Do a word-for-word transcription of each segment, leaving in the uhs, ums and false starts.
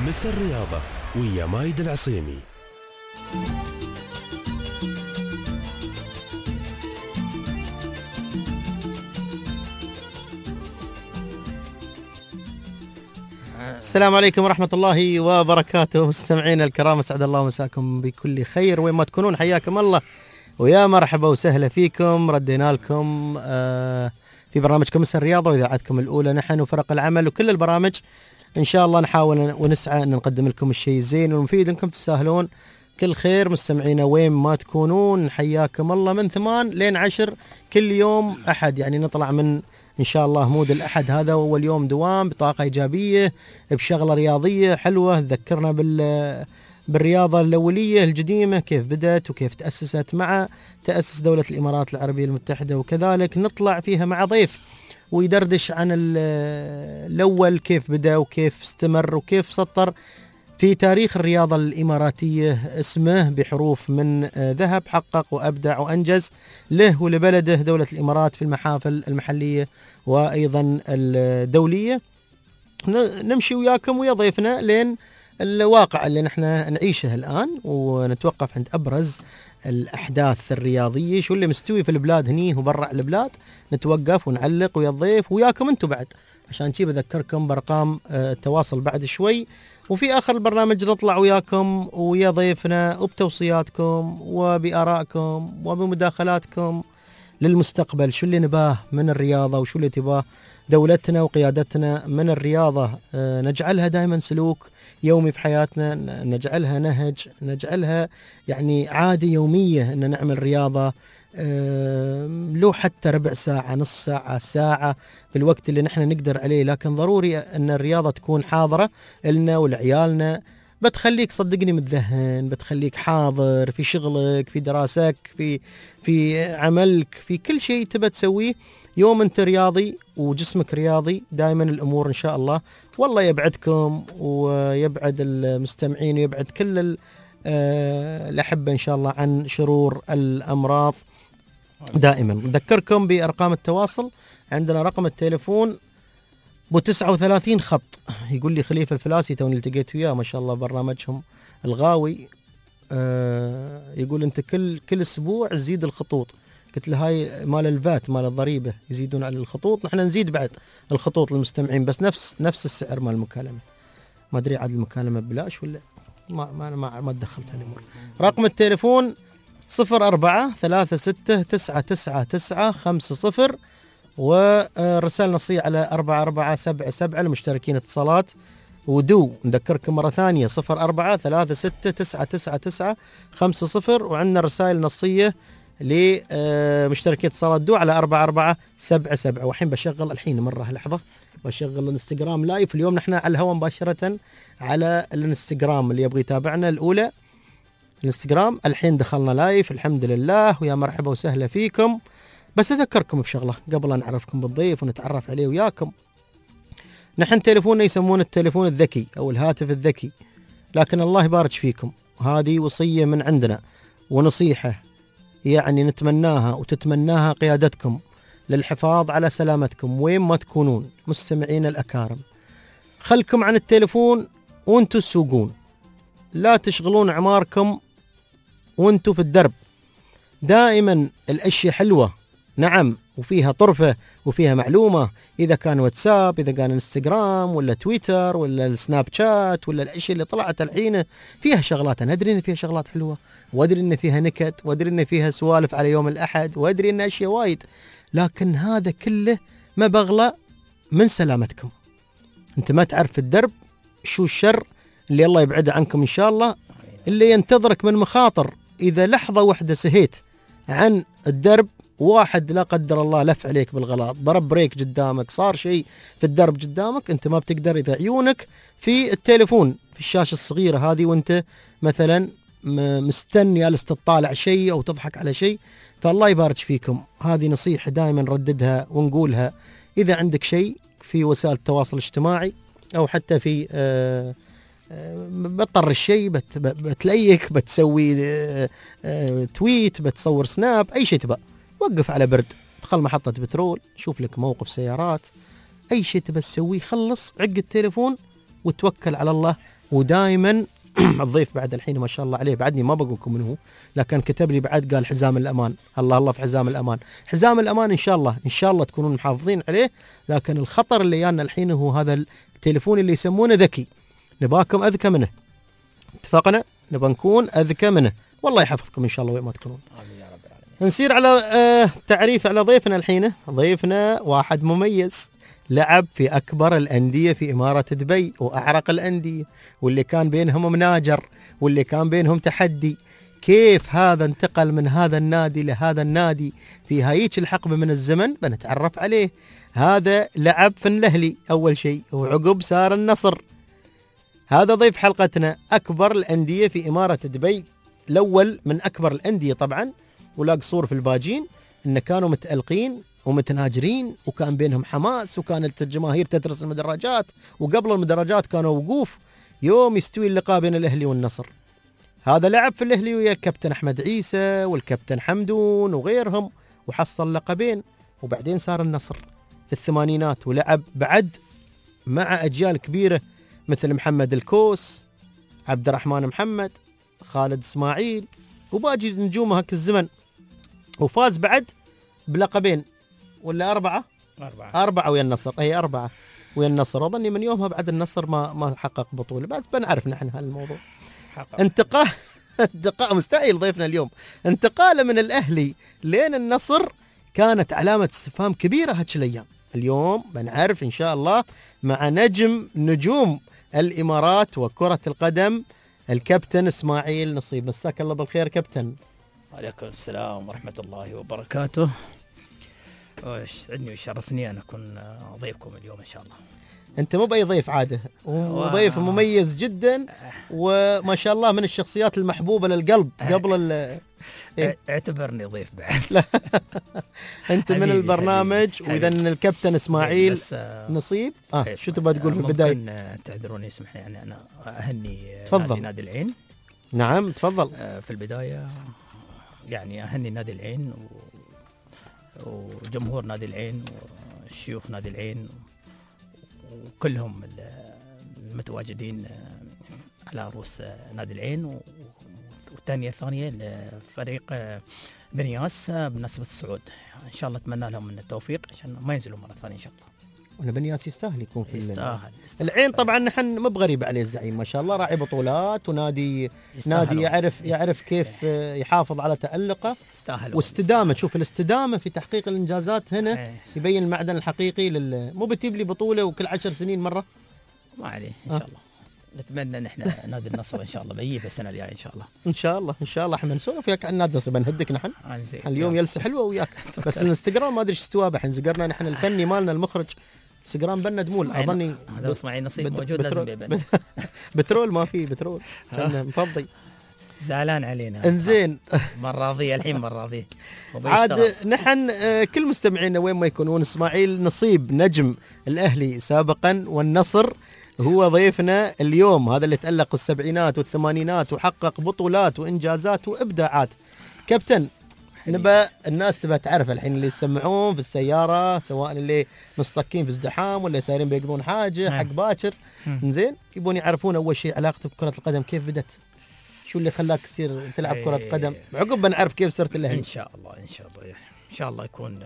كمس الرياضة ويا مايد العصيمي. السلام عليكم ورحمة الله وبركاته، مستمعينا الكرام، اسعد الله مساكم بكل خير وين ما تكونون، حياكم الله ويا مرحبا وسهلا فيكم. ردينا لكم آه في برنامجكم مسا الرياضة وإذاعتكم الأولى، نحن وفرق العمل وكل البرامج إن شاء الله نحاول ونسعى أن نقدم لكم الشيء الزين والمفيد أنكم تستاهلون كل خير. مستمعينا وين ما تكونون حياكم الله، من ثمان لين عشر كل يوم أحد، يعني نطلع من إن شاء الله مود الأحد هذا أول يوم دوام بطاقة إيجابية بشغلة رياضية حلوة تذكرنا بال بالرياضة الأولية القديمة كيف بدأت وكيف تأسست مع تأسس دولة الإمارات العربية المتحدة، وكذلك نطلع فيها مع ضيف ويدردش عن الأول كيف بدأ وكيف استمر وكيف سطر في تاريخ الرياضة الإماراتية اسمه بحروف من ذهب، حقق وأبدع وأنجز له ولبلده دولة الإمارات في المحافل المحلية وأيضا الدولية. نمشي وياكم ويا ضيفنا لين الواقع اللي نحن نعيشه الآن، ونتوقف عند أبرز الأحداث الرياضية، شو اللي مستوي في البلاد هني وبرع البلاد، نتوقف ونعلق ويا الضيف وياكم أنتم بعد، عشان شي بذكركم بأرقام التواصل بعد شوي. وفي آخر البرنامج نطلع وياكم ويا ضيفنا وبتوصياتكم وبآرائكم وبمداخلاتكم للمستقبل، شو اللي نباه من الرياضة وشو اللي تباه دولتنا وقيادتنا من الرياضة. أه نجعلها دائما سلوك يومي في حياتنا، نجعلها نهج، نجعلها يعني عادة يومية أن نعمل رياضة، أه لو حتى ربع ساعة نص ساعة ساعة في الوقت اللي نحن نقدر عليه، لكن ضروري أن الرياضة تكون حاضرة لنا ولعيالنا، بتخليك صدقني متذهن، بتخليك حاضر في شغلك في دراستك في في عملك في كل شيء تبى تسويه. يوم أنت رياضي وجسمك رياضي دائما الأمور إن شاء الله والله يبعدكم ويبعد المستمعين ويبعد كل الأحبة إن شاء الله عن شرور الأمراض. دائما نذكركم بأرقام التواصل، عندنا رقم التليفون بو تسعة وثلاثين خط. يقول لي خليفة الفلاسي توني التقيت وياه ما شاء الله برنامجهم الغاوي، آه يقول أنت كل كل أسبوع تزيد الخطوط. قلت له هاي مال الفات مال الضريبة يزيدون على الخطوط، نحن نزيد بعد الخطوط للمستمعين بس نفس نفس السعر مال المكالمة. ما أدري عاد المكالمة ببلاش ولا ما ما ما, ما تدخلت هالأمور. رقم التليفون صفر أربعة ثلاثة ستة تسعة تسعة تسعة خمسة صفر، ورسالة نصية على أربعة أربعة سبعة سبعة لمشتركين اتصالات ودو. نذكركم مرة ثانية صفر أربعة ثلاثة ستة تسعة تسعة تسعة خمسة صفر، وعندنا رسائل نصية لمشتركين اتصالات دو على أربعة أربعة سبعة سبعة. وحين بشغل الحين مرة لحظة بشغل الانستغرام لايف. اليوم نحن على الهواء مباشرة على الانستغرام، اللي يبغى يتابعنا الأولى الانستغرام الحين دخلنا لايف الحمد لله، ويا مرحبا وسهلا فيكم. بس أذكركم بشغلة قبل أن نعرفكم بالضيف ونتعرف عليه وياكم، نحن تليفوننا يسمونه التليفون الذكي أو الهاتف الذكي، لكن الله يبارك فيكم هذه وصية من عندنا ونصيحة يعني نتمناها وتتمناها قيادتكم للحفاظ على سلامتكم وين ما تكونون. مستمعين الأكارم، خلكم عن التليفون وانتوا تسوقون، لا تشغلون عماركم وانتوا في الدرب. دائما الأشياء حلوة نعم وفيها طرفة وفيها معلومة، إذا كان واتساب إذا كان انستغرام ولا تويتر ولا السناب شات ولا الأشياء اللي طلعت الحين فيها شغلات، أنا أدري إن فيها شغلات حلوة وأدري إن فيها نكت وأدري إن فيها سوالف على يوم الأحد وأدري إن أشياء وايد، لكن هذا كله ما بغلى من سلامتكم. أنت ما تعرف الدرب شو الشر اللي الله يبعده عنكم إن شاء الله، اللي ينتظرك من مخاطر إذا لحظة واحدة سهيت عن الدرب، واحد لا قدر الله لف عليك بالغلط ضرب بريك قدامك صار شيء في الدرب قدامك، انت ما بتقدر اذا عيونك في التليفون في الشاشة الصغيرة هذه وانت مثلا مستني جالس تطالع شيء او تضحك على شيء. فالله يبارك فيكم، هذه نصيحة دائما نرددها ونقولها. اذا عندك شيء في وسائل التواصل الاجتماعي او حتى في آه بتطر الشيء بت بتلاقيك بتسوي آه آه تويت بتصور سناب اي شيء تبى، وقف على برد دخل محطة بترول شوف لك موقف سيارات أي شيء تبى تسويه، خلص عق التليفون وتوكل على الله ودائما الضيف بعد الحين ما شاء الله عليه، بعدني ما بقول لكم من هو، لكن كتب لي بعد قال حزام الأمان. الله الله في حزام الأمان. حزام الأمان إن شاء الله إن شاء الله تكونون محافظين عليه. لكن الخطر اللي جانا الحين هو هذا التليفون اللي يسمونه ذكي، نباكم أذكى منه. اتفقنا؟ نبى نكون أذكى منه. والله يحفظكم إن شاء الله وين ما تكونون. آمين يا رب العالمين. نسير على آه تعريف على ضيفنا الحين. ضيفنا واحد مميز، لعب في أكبر الأندية في إمارة دبي وأعرق الأندية، واللي كان بينهم مناجر، واللي كان بينهم تحدي. كيف هذا انتقل من هذا النادي لهذا النادي في هايج الحقبة من الزمن، بنتعرف عليه. هذا لعب في الأهلي أول شيء، وعقب صار النصر. هذا ضيف حلقتنا، أكبر الأندية في إمارة دبي. الأول من أكبر الأندية طبعا، ولا قصور في الباجين، إن كانوا متألقين ومتناجرين، وكان بينهم حماس، وكانت الجماهير تدرس المدرجات، وقبل المدرجات كانوا وقوف يوم يستوي اللقاء بين الأهلي والنصر. هذا لعب في الأهلي ويا الكابتن أحمد عيسى والكابتن حمدون وغيرهم، وحصل لقبين. وبعدين صار النصر في الثمانينات، ولعب بعد مع أجيال كبيرة مثل محمد الكوس، عبد الرحمن محمد، خالد إسماعيل، وباقي نجوم هاك الزمن. وفاز بعد بلقبين ولا أربعة أربعة أربعة ويا النصر. أي أربعة ويا النصر. أظني من يومها بعد النصر ما ما حقق بطولة، بس بنعرف نحن هالموضوع. انتقال انتقال مستحيل ضيفنا اليوم انتقاله من الأهلي لين النصر كانت علامة استفهام كبيرة هاتش الأيام. اليوم بنعرف إن شاء الله مع نجم نجوم الإمارات وكرة القدم، الكابتن إسماعيل نصيب. مساك الله بالخير كابتن. وعليكم السلام ورحمة الله وبركاته. يسعدني ويشرفني أن أكون ضيفكم اليوم إن شاء الله. أنت مو بأي ضيف عادة، وضيف مميز جدا، وما شاء الله من الشخصيات المحبوبة للقلب قبل ال إيه؟ اعتبرني ضيف بعد. لا أنت من البرنامج. وإذا الكابتن إسماعيل نصيب آه شو تبغى تقول في البداية؟ ممكن تعذروني اسمح لي، يعني أنا أهني تفضل. نادي العين. نعم تفضل. في البداية يعني أهني نادي العين وجمهور نادي العين وشيوخ نادي العين وكلهم المتواجدين على رؤوس نادي العين. والثانية الثانية لفريق بنياس بمناسبة الصعود، إن شاء الله أتمنى لهم من التوفيق عشان ما ينزلوا مرة ثانية إن شاء الله. ولا بنياس يستاهل يكون في يستاهل. العين طبعا. نحن ما بغريب عليه الزعيم ما شاء الله، راعي بطولات ونادي نادي يعرف يعرف كيف يحافظ على تألقه واستدامه. تشوف الاستدامه في تحقيق الانجازات هنا يبين المعدن الحقيقي لل... مو بتجيب لي بطوله وكل عشر سنين مره. ما عليه ان شاء الله. نتمنى نحن نادي النصر ان شاء الله بيجيب السنه الجايه ان شاء الله. ان شاء الله ان شاء الله احنا نسولف وياك عن نادي النصر، بنهدك نحن اليوم جلسه حلوه وياك. بس الانستغرام ما ادري ايش استوى بحين زقرنا نحن الفني مالنا المخرج انستغرام بنا دمول. اظني هذا اسماعيل نصيب موجود لازم يبان. بترول ما في بترول كان مفضي زعلان علينا. انزين مره راضيه الحين مره راضيه عاد. نحن كل مستمعينا وين ما يكونون، اسماعيل نصيب نجم الاهلي سابقا والنصر هو ضيفنا اليوم. هذا اللي تألق السبعينات والثمانينات وحقق بطولات وانجازات وابداعات. كابتن نبى الناس تبى تعرف الحين اللي يسمعون في السيارة، سواء اللي مصطكين في ازدحام ولا سايرين بيقضون حاجة حق باكر، زين يبون يعرفون أول شيء علاقتك بكرة القدم كيف بدت، شو اللي خلاك تصير تلعب كرة قدم، عقب بنعرف كيف صرت الأهلي. إن شاء الله إن شاء الله إن شاء الله يكون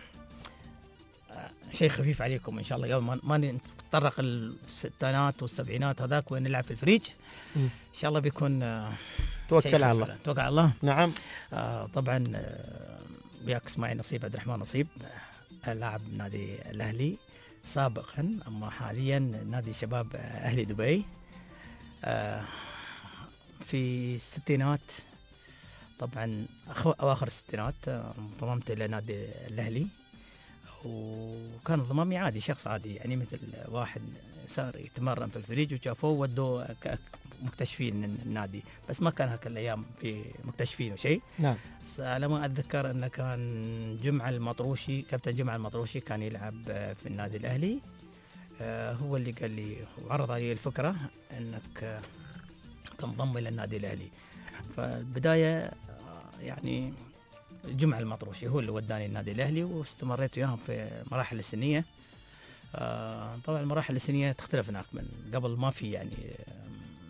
شيء خفيف عليكم إن شاء الله، قبل ما نتطرق الستينات والسبعينات هذاك وين نلعب في الفريج. إن شاء الله بيكون توكل على الله. توكل على الله. نعم. آه طبعا وياك اسماعيل نصيب عبد الرحمن نصيب، لاعب نادي الأهلي سابقا، أما حاليا نادي شباب أهلي دبي. آه في الستينات طبعا أواخر الستينات انضممت إلى نادي الأهلي، وكان انضمامي عادي شخص عادي يعني مثل واحد صار يتمرن في الفريج وشافوه ودوه مكتشفين النادي، بس ما كان هاك الايام في مكتشفين وشيء. نعم. بس على ما اتذكر انه كان جمعه المطروشي، كابتن جمعه المطروشي كان يلعب في النادي الاهلي، آه هو اللي قال لي وعرض علي الفكره انك تنضم الى النادي الاهلي. فالبدايه يعني جمعه المطروشي هو اللي وداني النادي الاهلي، واستمريت وياهم في مراحل السنيه. آه طبعا المراحل السنيه تختلف هناك، من قبل ما في يعني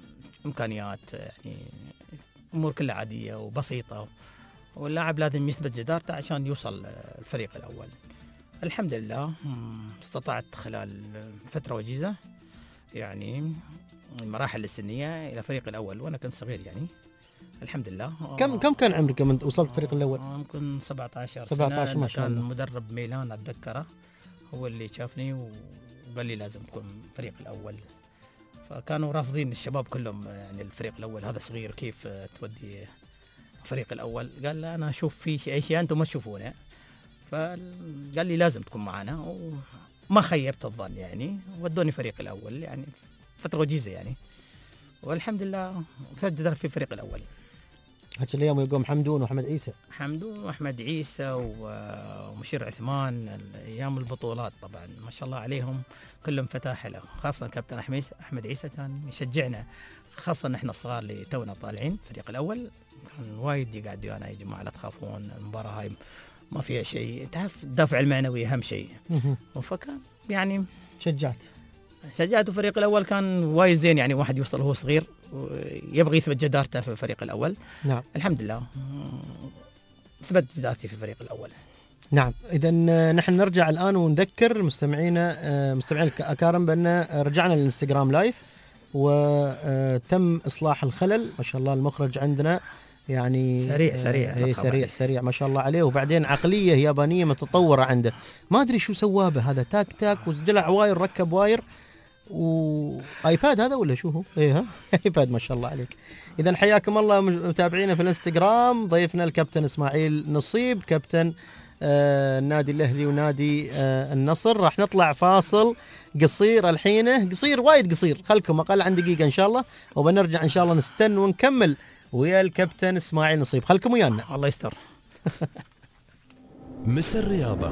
امكانيات، يعني امور كلها عاديه وبسيطه، واللاعب لازم يثبت جدارته عشان يوصل الفريق الاول. الحمد لله استطعت خلال فتره وجيزه يعني المراحل السنيه الى الفريق الاول، وانا كنت صغير يعني الحمد لله. كم كم كان عمرك لما وصلت الفريق الاول؟ يمكن سبعة عشر سبعة عشر سنه. ما شاء الله. كان مدرب ميلان اتذكره هو اللي شافني وقال لي لازم تكون الفريق الاول، فكانوا رافضين الشباب كلهم يعني الفريق الاول هذا صغير كيف تودي الفريق الاول. قال لا انا اشوف في شيء اشياء انتم ما تشوفونه، فقال لي لازم تكون معنا، وما خيبت الظن يعني ودوني فريق الاول يعني فتره وجيزه يعني، والحمد لله وسجلت في الفريق الاول. هاتش الايام يقوم حمدون وأحمد عيسى. حمدون وأحمد عيسى ومشير عثمان ايام البطولات طبعا ما شاء الله عليهم كلهم فتاح له، خاصه كابتن احمد عيسى كان يشجعنا، خاصه نحن الصغار اللي تونا طالعين الفريق الاول، كان وايد يقعد ويانا يا جماعه لا تخافون المباراه هاي ما فيها شيء، تعرف الدافع المعنوي اهم شيء. فكان يعني شجعت شجعت الفريق الاول كان وايد زين، يعني واحد يوصل وهو صغير يبغى يثبت جدارته في الفريق الاول. نعم الحمد لله ثبت جدارتي في الفريق الاول. نعم. اذا نحن نرجع الان ونذكر مستمعينا مستمعين الأكارم بان رجعنا للانستغرام لايف وتم اصلاح الخلل ما شاء الله. المخرج عندنا يعني سريع سريع اي سريع سريع ما شاء الله عليه، وبعدين عقليه يابانيه متطوره عنده، ما ادري شو سواه به هذا، تاك تاك وزجلع واير ركب واير وايباد هذا ولا شو هو؟ ايه ها ايباد ما شاء الله عليك. اذا حياكم الله متابعينا في الانستغرام. ضيفنا الكابتن اسماعيل نصيب كابتن آه النادي الاهلي ونادي آه النصر. راح نطلع فاصل قصير الحين، قصير وايد قصير، خلكم اقل عن دقيقه ان شاء الله، وبنرجع ان شاء الله نستن ونكمل ويا الكابتن اسماعيل نصيب. خلكم ويانا الله يستر. مس الرياضة.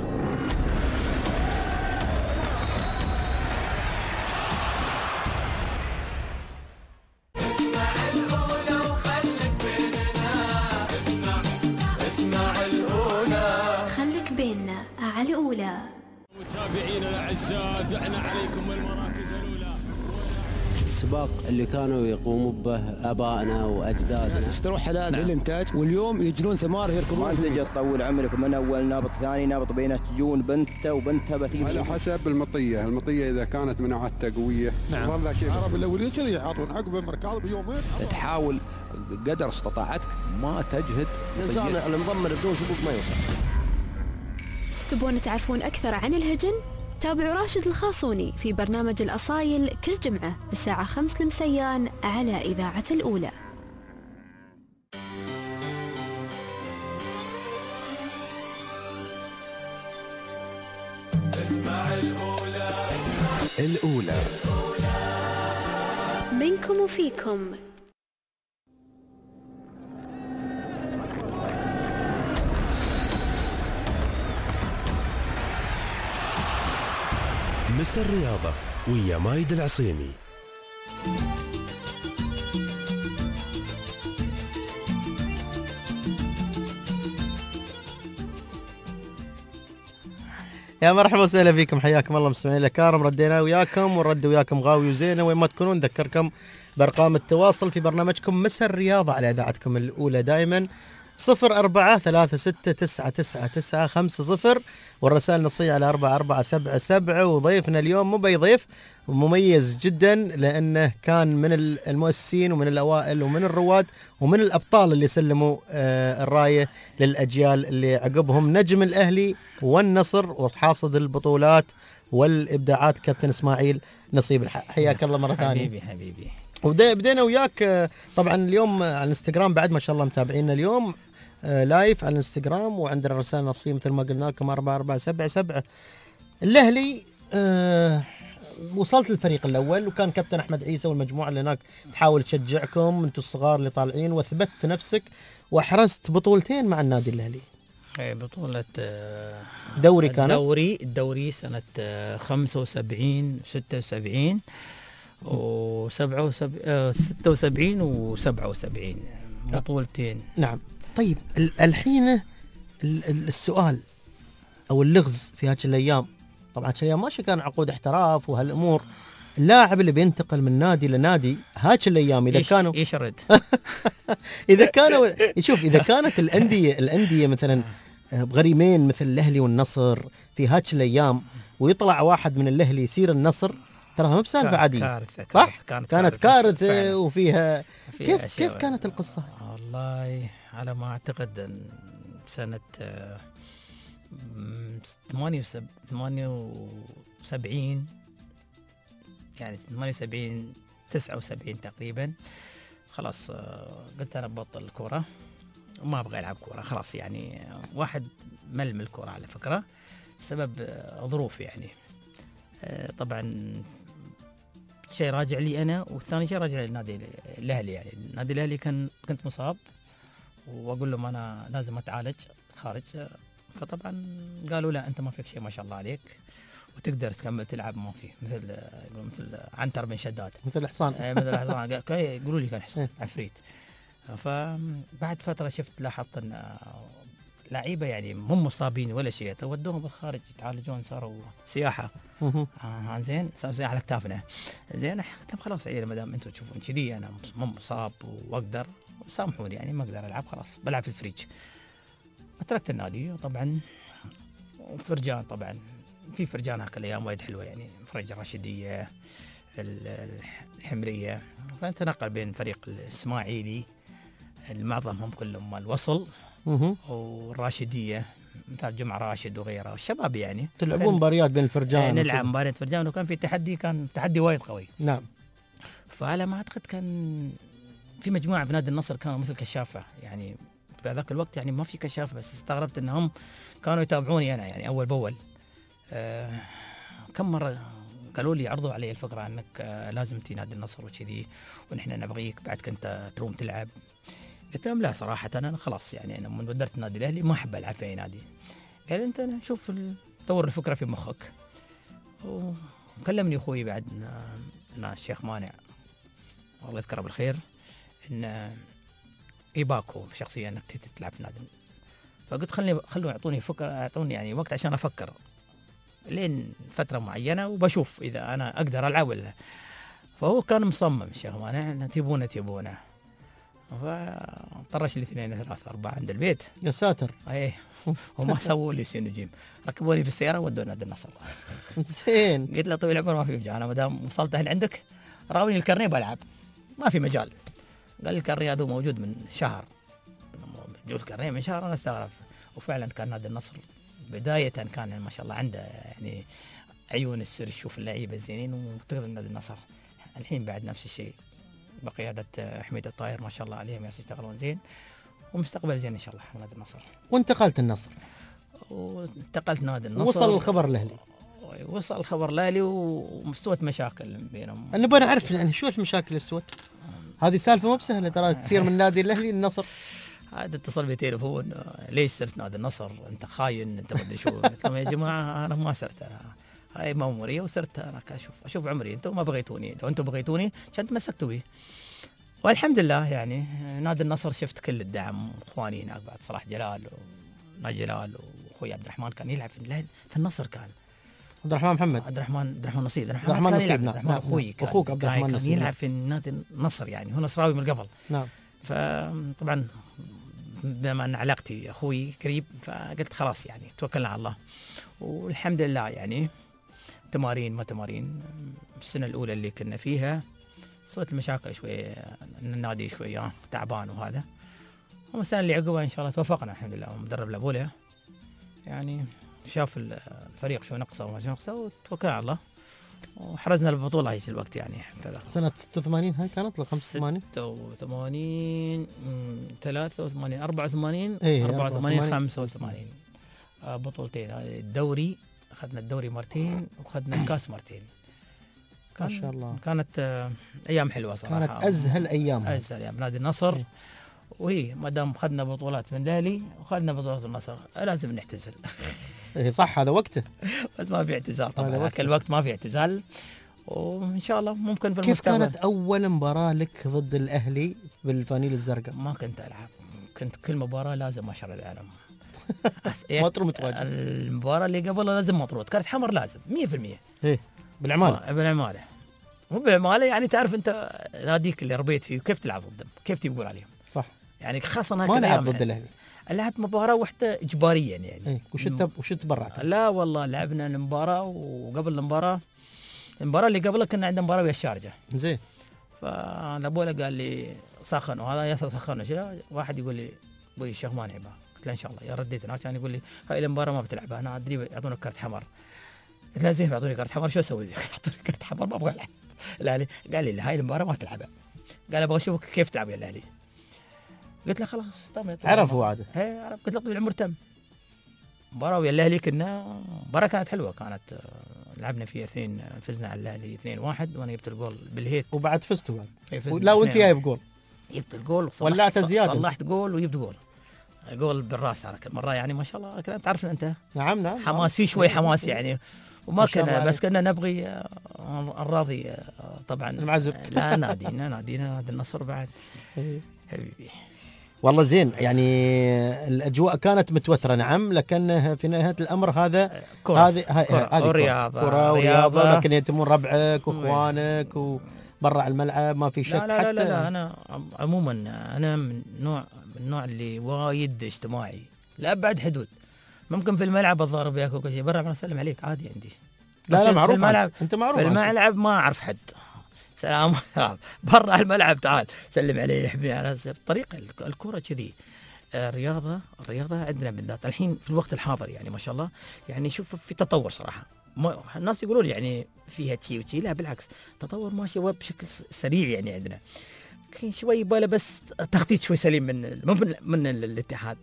اسمع الأولى وخليك بيننا، اسمع اسمع الأولى خليك بيننا على الأولى. متابعينا الأعزاء دعنا عليكم المراكز الأولى. السباق اللي كانوا يقوموا به ابائنا واجدادنا، ناس اشتروا حلال نعم. للانتاج، واليوم يجرون ثمار يركبون. ما تجي تطول عمرك من اول نابط ثاني نابط بينه تجون بنته وبنتها بتيجي على حسب المطيه، المطيه اذا كانت مناعتها قويه نعم. والله شيء العرب الاولين كذي يعطون عقب مركز بيومين. تحاول قدر استطاعتك ما تجهد. الانسان المضمر بدون سبوق ما يوصل. تبون تعرفون اكثر عن الهجن؟ تابعوا راشد الخاصوني في برنامج الأصايل كل جمعة الساعة خمس المسيان على إذاعة الأولى. اسمع الأولى الأولى منكم وفيكم. مس الرياضة ويا مايد العصيمي. يا مرحبا وسهلا فيكم، حياكم الله مستمعين الكرام. ردينا وياكم ونرد وياكم غاوي وزينه وين ما تكونون. نذكركم بارقام التواصل في برنامجكم مس الرياضة على اذاعتكم الاولى دائما صفر أربعة ثلاثة ستة تسعة تسعة تسعة خمسة صفر، والرسائل النصية على أربعة أربعة سبعة سبعة. وضيفنا اليوم مو بي ضيف مميز جدا، لأنه كان من المؤسسين ومن الأوائل ومن الرواد ومن الأبطال اللي سلموا آه الراية للأجيال اللي عقبهم، نجم الأهلي والنصر وحاصد البطولات والإبداعات كابتن إسماعيل نصيب. حياك الله مرة ثانية حبيبي حبيبي. وبدينا وياك طبعا اليوم على الانستغرام بعد ما شاء الله متابعينا اليوم لايف على الانستغرام، وعندنا رسائل نصية مثل ما قلنا لكم أربعة أربعة سبعة سبعة. الأهلي أه وصلت للفريق الأول، وكان كابتن أحمد عيسى والمجموعة اللي هناك تحاول تشجعكم أنتم الصغار اللي طالعين، وثبت نفسك وأحرزت بطولتين مع النادي الأهلي. بطولة دوري كانت دوري الدوري سنة خمسة وسبعين ستة وسبعين وسبعة وسبعين ستة وسبعين وسبعة وسبعين بطولتين. نعم. طيب الحين السؤال أو اللغز في هذه الأيام، طبعا هذه الأيام ماشي كان عقود احتراف وهالأمور، اللاعب اللي بينتقل من نادي لنادي هاك الايام اذا يش- كانوا يشرد اذا كانوا شوف اذا كانت الانديه الانديه مثلا بغريمين مثل الاهلي والنصر في هاك الايام، ويطلع واحد من الاهلي يصير النصر، ترى ما بسالفه عاديه. كارثة صح؟ كارثة كانت, كانت كارثه فعلاً. وفيها فيها كيف أشياء. كيف كانت القصه؟ والله على ما اعتقد إن سنة آه، م- ثمانية وسب- ثمانية وسبعين، يعني ثمانية وسبعين تسعة وسبعين تقريبا، خلاص آه، قلت انا ببطل الكورة وما ابغى العب كورة خلاص. يعني واحد مل من الكورة على فكرة، سبب آه، ظروف يعني. آه، طبعا شيء راجع لي انا، والثاني شيء راجع للنادي الاهلي. يعني النادي الاهلي كان كنت مصاب، واقول لهم انا لازم اتعالج خارج، فطبعا قالوا لا انت ما فيك شيء ما شاء الله عليك وتقدر تكمل تلعب. ما في مثل يقولون مثل عنتر بن شداد، مثل حصان. آه، مثل حصان. قا- يقولوا لي كان حصان إيه. عفريت. فبعد فتره شفت لاحظت ان آه، لعيبه يعني هم مصابين ولا شيء ودوهم بالخارج يتعالجون، صاروا سياحه. مهم. آه زين، صار زين على كتافنا. زين قلت لهم خلاص عيال ما دام انتم تشوفون كذي انا مو مصاب واقدر، سامحوني يعني ما اقدر العب خلاص بلعب في الفريج. تركت النادي طبعا، وفرجان طبعا في فرجان هاك الايام وايد حلوه، يعني فرج الراشديه ال- الحمريه، فنتنقل بين فريق الاسماعيلي معظمهم كلهم مال وصل مهم. والراشديه مثل جمعه راشد وغيره الشباب يعني تلعبون مباريات بين الفرجان آه، نلعب وكذا. مباراة فرجان، وكان في تحدي، كان تحدي وايد قوي. نعم. فعلى ما اعتقد كان في مجموعه في نادي النصر كانوا مثل كشافه، يعني في ذاك الوقت يعني ما في كشافه، بس استغربت انهم كانوا يتابعوني انا يعني اول باول. آه كم مره قالوا لي عرضوا علي الفكره انك آه لازم تي نادي النصر وكذي، ونحن نبغيك بعد كنت تروم تلعب. قلت لهم لا صراحه انا خلاص يعني انا من ودرت النادي الاهلي ما احب العب في اي نادي. قال انت أنا شوف ال- دور الفكره في مخك. وكلمني اخوي بعد ان الشيخ مانع الله يذكره بالخير ان ايباكو شخصيا انك تت- تلعب في نادي. فقلت خلني خلوا يعطوني فكره، يعطوني يعني وقت عشان افكر لين فتره معينه وبشوف اذا انا اقدر العب ولا. فهو كان مصمم الشيخ مانع ان تبونه تبونه، فطرش لي اثنين ثلاثة أربعة عند البيت. يا ساتر. ايه وما سووا لي سين وجيم، ركبوني في السياره ودوني نادي النصر. زين. قلت له طويل العمر ما في مجال، انا ما دام وصلت هنا عندك راويني الكرنيه بلعب ما في مجال. قال لي الكرنيه هذا موجود من شهر، موجود الكرنيه من شهر. انا استغربت، وفعلا كان نادي النصر بدايه كان ما شاء الله عنده يعني عيون السر يشوف اللعيبه الزينين وتقدر نادي النصر. الحين بعد نفس الشيء بقياده حميد الطاهر ما شاء الله عليهم يشتغلون زين، ومستقبل زين ان شاء الله نادي النصر. وانتقلت النصر. وانتقلت نادي النصر. وصل الخبر الاهلي. وصل الخبر الاهلي ومستوت مشاكل بينهم. انا نبغى نعرف يعني شو المشاكل اللي استوت؟ هذه سالفه مو بسهله ترى تصير من نادي الاهلي للنصر. هذا اتصل بتليفون ليش صرت نادي النصر؟ انت خاين، انت ما ادري شو. قلت لهم يا جماعه انا ما صرت، انا هاي ماموريه وصرت انا اشوف اشوف عمري، انتم ما بغيتوني، لو انتم بغيتوني كان تمسكتوا بي. والحمد لله يعني نادي النصر شفت كل الدعم، اخواني هناك بعد صلاح جلال وناجي جلال واخوي عبد الرحمن كان يلعب في في النصر. كان عبد الرحمن محمد، عبد الرحمن عبد الرحمن نصيب، عبد الرحمن نصيب. نعم. عبد الرحمن اخوي كان اخوك عبد الرحمن كان نصيب يلعب في نادي النصر، يعني هو نصراوي من قبل. نعم. فطبعا بما ان علاقتي اخوي قريب فقلت خلاص يعني توكلنا على الله، والحمد لله يعني تمارين ما تمارين. السنه الاولى اللي كنا فيها سوت المشاكل شوي، ان النادي شوي آه تعبان وهذا. والسنه اللي عقبها ان شاء الله توفقنا الحمد لله، ومدرب لابوله يعني شاف الفريق شو نقصه وما شو نقصه وتوكلنا على الله وحرزنا البطوله هيك الوقت يعني. سنه ستة وثمانين هاي كانت ولا خمسة وثمانين؟ ستة وثمانين ثلاثة وثمانين أربعة وثمانين ايه أربعة وثمانين خمسة وثمانين آه بطولتين. الدوري اخذنا الدوري مرتين واخذنا الكاس مرتين. ما شاء الله. كانت آه ايام حلوه صراحه، كانت ازهل ايام. ازهل ايام نادي النصر. وهي ما دام اخذنا بطولات من الاهلي واخذنا بطولات النصر لازم نعتزل. ايه صح هذا وقته. بس ما في اعتزال طبعا، ذاك الوقت ما في اعتزال، وان شاء الله ممكن في كيف المستقبل. كانت اول مباراه لك ضد الاهلي بالفانيل الزرقاء؟ ما كنت العب، كنت كل مباراه لازم اشرد العالم. مطرود متواجد. المباراه اللي قبلها لازم مطرود، كانت حمر لازم مية بالمية. ايه بالعماله. بالعماله مو بعماله يعني تعرف انت ناديك اللي ربيت فيه كيف تلعب ضدهم كيف تقول عليهم صح يعني خاصه ما لعب ضد الاهلي لعبت مباراه واحده اجباريا يعني ايه وش انت وش تبرع لا والله لعبنا المباراه وقبل المباراه المباراه اللي قبلها كنا عندنا مباراه ويا الشارجه زين فالابوله قال لي سخنوا هذا يا سخنوا شو واحد يقول لي ابوي الشيخ ما نلعبها قلت له ان شاء الله يا رديت هناك كان يقول لي هاي المباراه ما بتلعبها انا ادري يعطونك كرت حمر قلت له زين يعطوني كرت حمر شو اسوي يعطوني كرت حمر ما ابغى العب الاهلي قال لي هاي المباراه ما تلعبها قال ابغى اشوفك كيف تلعب يا الاهلي قلت له خلاص تم عرف هو عاده اي عرف قلت له طويل العمر تم مباراه ويا الاهلي كنا مباراه كانت حلوه كانت لعبنا فيها اثنين فزنا على الاهلي اثنين واحد وانا جبت الجول بالهيت وبعد فزتوا بعد لا وانت جايب جول جبت الجول ولعت زياده صلحت جول وجبت جول جول بالراس على كل مره يعني ما شاء الله كلام تعرف انت نعم نعم حماس في شوي حماس يعني وما كنا بس كنا نبغي الراضي طبعا المعزب لا نادينا نادينا نادي النصر بعد حبيبي والله زين يعني الاجواء كانت متوتره نعم لكن في نهايه الامر هذا هذه هذه رياضه كره ورياضه لكن يتمون ربعك واخوانك وبرا الملعب ما في شك لا لا, حتى لا لا انا عموما انا من نوع من النوع اللي وايد اجتماعي لابعد حدود ممكن في الملعب اتضارب وياك وكل شيء برا انا اسلم عليك عادي عندي لا لا معروف الملعب انت معروف في الملعب ما اعرف حد سلام برا الملعب تعال سلم علي يحبني على الطريقه الكره كذي الرياضه الرياضه عندنا بالذات الحين في الوقت الحاضر يعني ما شاء الله يعني شوف في تطور صراحه ما الناس يقولون يعني فيها تشي وتشي لا بالعكس تطور ماشي بشكل سريع يعني عندنا كاين شوي يباله بس تخطيط شوي سليم من من, من الاتحاد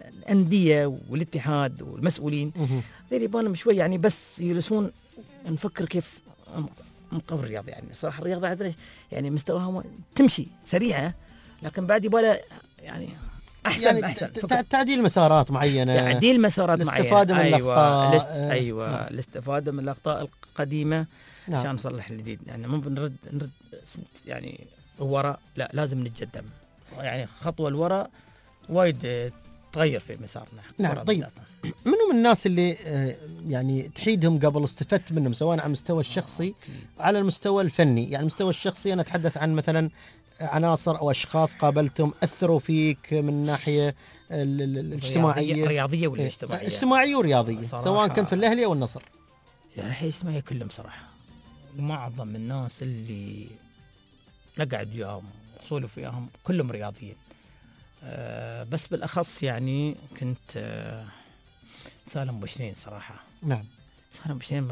الانديه والاتحاد والمسؤولين هذول يبالهم شوي يعني بس يجلسون نفكر كيف نقوي الرياضه يعني صراحه الرياضه عندنا يعني مستواها تمشي سريعه لكن بعد يباله يعني احسن يعني احسن تعديل مسارات معينه تعديل مسارات معينه الاستفاده من ايوه الاخطاء ايوه نعم. الاستفاده من الاخطاء القديمه نعم. عشان نصلح الجديد يعني مو بنرد نرد يعني وراء لا لازم نتقدم يعني خطوه لوراء وايد تغير في مسارنا نعم طيب منو من الناس اللي يعني تحيدهم قبل استفدت منهم سواء على المستوى الشخصي على المستوى الفني يعني المستوى الشخصي انا اتحدث عن مثلا عناصر او اشخاص قابلتهم اثروا فيك من الناحيه الاجتماعيه الرياضيه ولا الاجتماعيه اجتماعيه ورياضيه سواء كنت في الاهلي او النصر يعني الحين اجتماعيه كلهم صراحه معظم الناس اللي نقعد وياهم وسولف وياهم كلهم رياضيين أه بس بالاخص يعني كنت أه سالم بوشنين صراحه نعم سالم بوشنين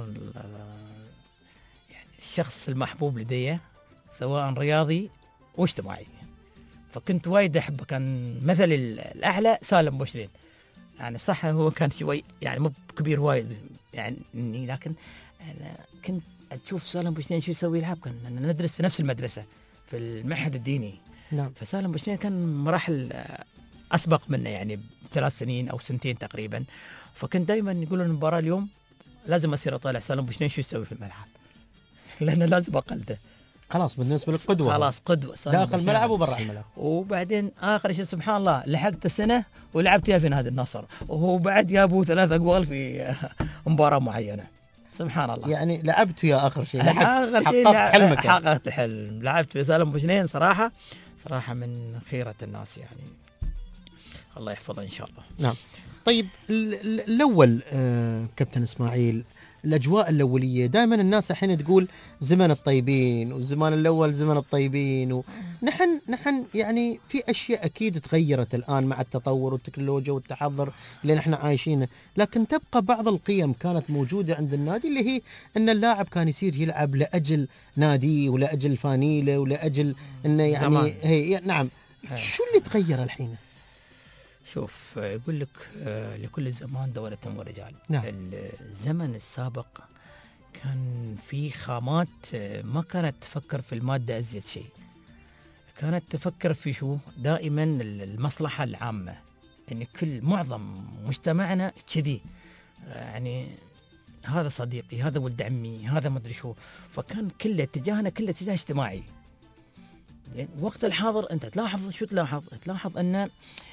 يعني الشخص المحبوب لدي سواء رياضي واجتماعي فكنت وايد احبه كان مثلي الاعلى سالم بوشنين يعني صح هو كان شوي يعني مو كبير وايد يعني لكن انا كنت تشوف سالم بوشنين شو يسوي يلعب كنا ندرس في نفس المدرسه في المعهد الديني نعم فسالم بوشنين كان مراحل اسبق منا يعني ثلاث سنين او سنتين تقريبا فكنت دائما يقولون المباراه اليوم لازم اصير اطالع سالم بوشنين شو يسوي في الملعب لان لازم اقلده خلاص بالنسبه للقدوه خلاص قدوه داخل الملعب وبرا الملعب وبعدين اخر شيء سبحان الله لحقت السنه ولعبت وياه في نادي النصر وهو بعد جابوا ثلاث اجوال في مباراه معينه سبحان الله يعني لعبت ويا اخر شيء اخر شيء حققت حلمك حققت حلم لعبت في سالم بوشنين صراحه صراحه من خيره الناس يعني الله يحفظه ان شاء الله نعم طيب الاول آه كابتن اسماعيل الاجواء الاوليه دائما الناس الحين تقول زمن الطيبين والزمان الاول زمن الطيبين ونحن نحن يعني في اشياء اكيد تغيرت الان مع التطور والتكنولوجيا والتحضر اللي نحن عايشينه لكن تبقى بعض القيم كانت موجوده عند النادي اللي هي ان اللاعب كان يصير يلعب لاجل ناديه ولاجل فانيله ولاجل انه يعني هي نعم هي. شو اللي تغير الحين شوف يقول لك آه لكل زمان دولة ورجال نعم. الزمن السابق كان في خامات آه ما كانت تفكر في المادة أزيد شيء كانت تفكر في شو دائما المصلحة العامة يعني كل معظم مجتمعنا كذي آه يعني هذا صديقي هذا ولد عمي هذا ما أدري شو فكان كله اتجاهنا كله اتجاه اجتماعي يعني وقت الحاضر أنت تلاحظ شو تلاحظ تلاحظ أن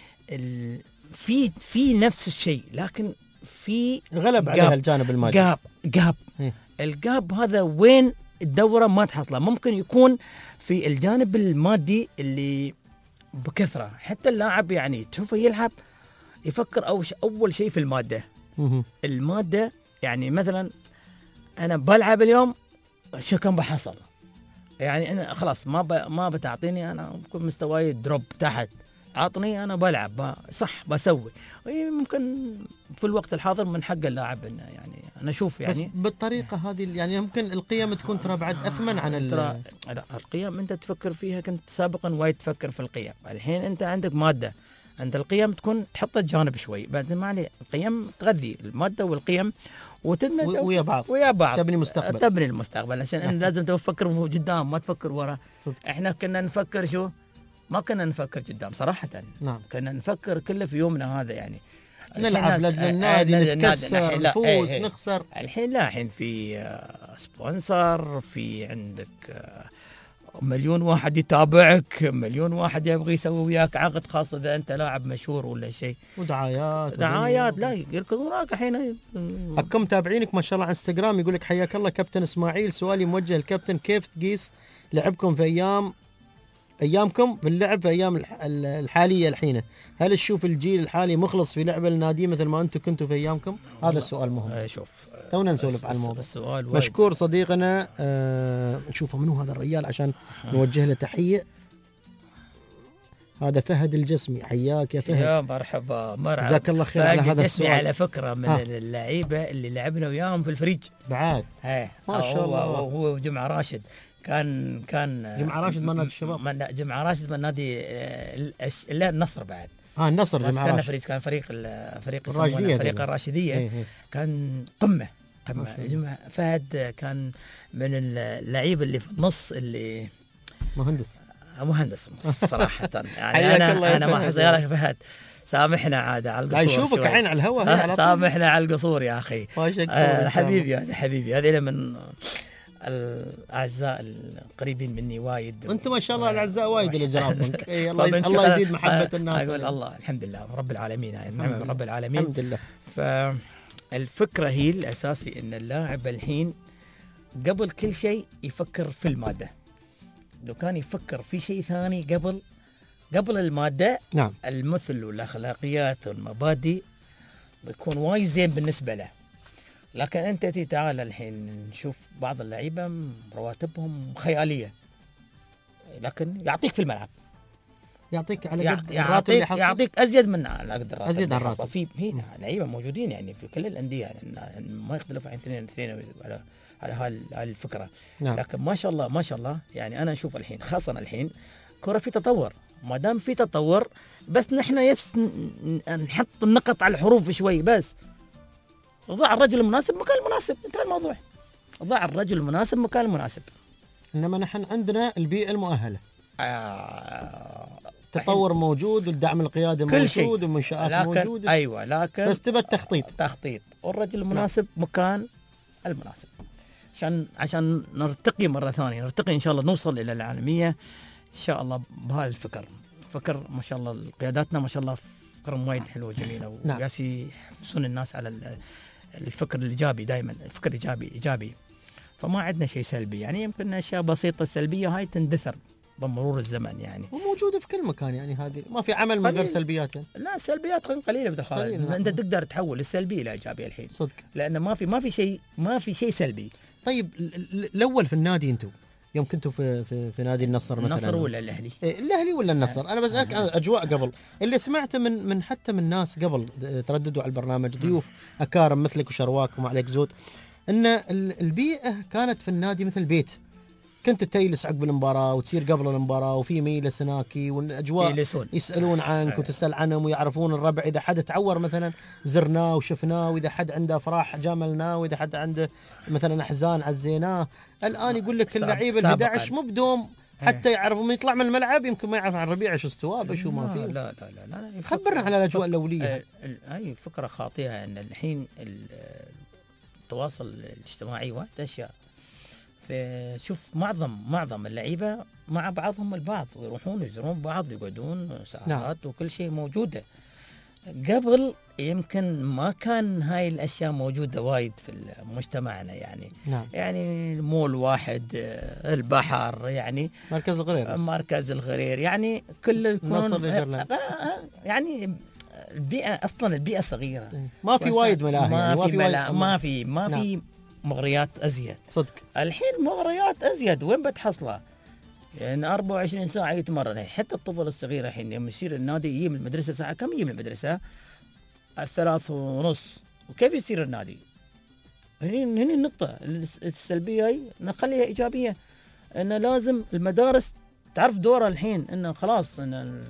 في في نفس الشيء لكن في غلب عليها الجانب المادي جاب جاب الجاب هذا وين الدوره ما تحصله. ممكن يكون في الجانب المادي اللي بكثره، حتى اللاعب يعني تشوفه يلعب يفكر أو اول شيء في الماده. الماده يعني مثلا انا بلعب اليوم شو كم بحصل، يعني انا خلاص ما ب... ما بتعطيني، انا بكون مستواي دروب تحت، اعطني انا بلعب ب... صح بسوي. ممكن في الوقت الحاضر من حق اللاعب انه يعني انا اشوف يعني بس بالطريقه هذه يعني يمكن القيم تكون ترى بعد اثمن عن ال... ترى لا، القيم انت تفكر فيها، كنت سابقا وايد تفكر في القيم، الحين انت عندك ماده، انت القيم تكون تحطها جانب شوي، بعد ما عليه القيم تغذي الماده والقيم وتدمج ويا بعض ويا بعض تبني مستقبل، تبني المستقبل، عشان انت لازم تفكر قدام ما تفكر ورا. صدق. احنا كنا نفكر شو، ما كنا نفكر قدام صراحه. نعم. كنا نفكر كله في يومنا هذا، يعني نلعب لاجل النادي، نتكسر، نفوز، ايه ايه نخسر. الحين لا، الحين في سبونسر، في عندك مليون واحد يتابعك، مليون واحد يبغى يسوي وياك عقد، خاصة إذا أنت لاعب مشهور ولا شيء. ودعايات دعايات لا يركضونك الحين. حكم تابعينك ما شاء الله على انستغرام، يقول لك حياك الله كابتن اسماعيل، سؤالي موجه للكابتن، كيف تقيس لعبكم في أيام أيامكم في اللعب في أيام الحالية الحين؟ هل تشوف الجيل الحالي مخلص في لعب النادي مثل ما أنتم كنتوا في أيامكم؟ هذا السؤال مهم. شوف تونا نسولف على الموضوع. مشكور صديقنا. آه نشوفه منو هذا الرجال عشان نوجه له تحية. هذا فهد الجسمي، حياك يا فهد. يا مرحبا مرحبا، جزاك الله خير على هذا السؤال. على فكرة من ها. اللعيبة اللي لعبنا وياهم في الفريج بعد. ها ما شاء الله. هو جمعة راشد، كان كان جمعة راشد من نادي الشباب، من جمعة راشد من نادي لا النصر بعد. اه النصر جمعة كان راشد. فريق كان فريق فريق الراشدية، فريق الراشدية. هي هي. كان قمة قمة. جمعة فهد كان من اللعيبة اللي في النص، اللي مهندس مهندس صراحة. يعني انا انا ما حصل لك فهد، سامحنا عاد على القصور. لا يشوفك الحين على الهواء، سامحنا على القصور يا اخي. آه حبيبي هذا حبيبي، هذه من الاعزاء القريبين مني وايد. انتم ما شاء الله الاعزاء وايد اللي جرابك. اي الله يزيد الله يزيد محبه الناس. اقول الله الحمد لله رب العالمين، يعني نعم رب العالمين الحمد لله. فالفكره هي الاساسي ان اللاعب الحين قبل كل شيء يفكر في الماده. لو كان يفكر في شيء ثاني قبل قبل الماده، نعم، المثل والاخلاقيات والمبادئ بيكون وايد زين بالنسبه له. لكن انت تي تعال الحين نشوف بعض اللعيبه رواتبهم خياليه، لكن يعطيك في الملعب، يعطيك على قد الراتب اللي حصل، يعطيك ازيد من على قد الراتب، ازيد على الراتب. في في لعيبه موجودين يعني في كل الانديه، يعني ما يختلف عن اثنين اثنين على على هاي الفكره. نعم. لكن ما شاء الله ما شاء الله، يعني انا اشوف الحين خاصه الحين كره في تطور، ما دام في تطور بس نحن يفس نحط النقط على الحروف شوي، بس ضع الرجل المناسب مكان المناسب، انتهى الموضوع. ضع الرجل المناسب مكان المناسب. انما نحن عندنا البيئه المؤهله، آه التطور موجود والدعم القيادي موجود والمنشآت موجوده. ايوه لكن بس تبى التخطيط تخطيط والرجل المناسب لا. مكان المناسب، عشان عشان نرتقي مره ثانيه، نرتقي ان شاء الله نوصل الى العالميه ان شاء الله بهذا الفكر. فكر ما شاء الله قياداتنا ما شاء الله فكرهم وايد حلوه جميله، نعم. وياسي يحسون الناس على الفكر الايجابي، دائما الفكر ايجابي ايجابي. فما عندنا شيء سلبي، يعني يمكن اشياء بسيطه سلبيه هاي تندثر بمرور الزمن، يعني وموجوده في كل مكان، يعني هذه ما في عمل من غير سلبيات يعني. لا سلبيات قليله بدخل، نعم. انت تقدر تحول السلبي الى ايجابي الحين صدق، لان ما في ما في شيء ما في شيء سلبي. طيب الاول في النادي انتم يوم كنتوا في في, في نادي النصر مثلا، النصر ولا الاهلي؟ إيه الاهلي ولا النصر؟ انا بسالك اجواء قبل، اللي سمعته من من حتى من ناس قبل ترددوا على البرنامج، ضيوف اكارم مثلك وشرواك ومعليك زود، ان البيئه كانت في النادي مثل بيت، كنت تجلس عقب المباراه وتصير قبل المباراه وفي ميلس هناكي، والاجواء يسالون عنك وتسال عنهم ويعرفون الربع، اذا حد تعور مثلا زرناه وشفناه، واذا حد عنده افراح جاملناه، واذا حد عنده مثلا احزان عزيناه. الان يقول لك اللعيبه ال احد عشر مو بدوم حتى يعرفوا، من يطلع من الملعب يمكن ما يعرف عن الربيع ايش استواه شو ما فيه. لا لا لا لا, لا خبرنا على الاجواء الاوليه. هاي فكره خاطئه ان الحين التواصل الاجتماعي وايد اشياء، شوف معظم معظم اللعيبه مع بعضهم البعض، ويروحون يزورون بعض، يقعدون ساعات، نعم. وكل شيء موجوده. قبل يمكن ما كان هاي الاشياء موجوده وايد في مجتمعنا يعني. نعم. يعني مول واحد، آه، البحر، يعني مركز الغرير، مركز الغرير، يعني كل يكون يعني البيئه اصلا البيئه صغيره، ما في وايد ملاهي، ما يعني في في ملا... وايد ما في ما نعم. في مغريات ازيد صدق. الحين مغريات ازيد وين بتحصلها؟ يعني أربعة وعشرين ساعه يتمرن. حتى الطفل الصغير الحين يوم يصير النادي يجي من المدرسه ساعه كم؟ يجي من المدرسه الثلاث ونص، وكيف يصير النادي؟ هني هني النقطه السلبيه هي نخليها ايجابيه، انه لازم المدارس تعرف دورها الحين، انه خلاص ان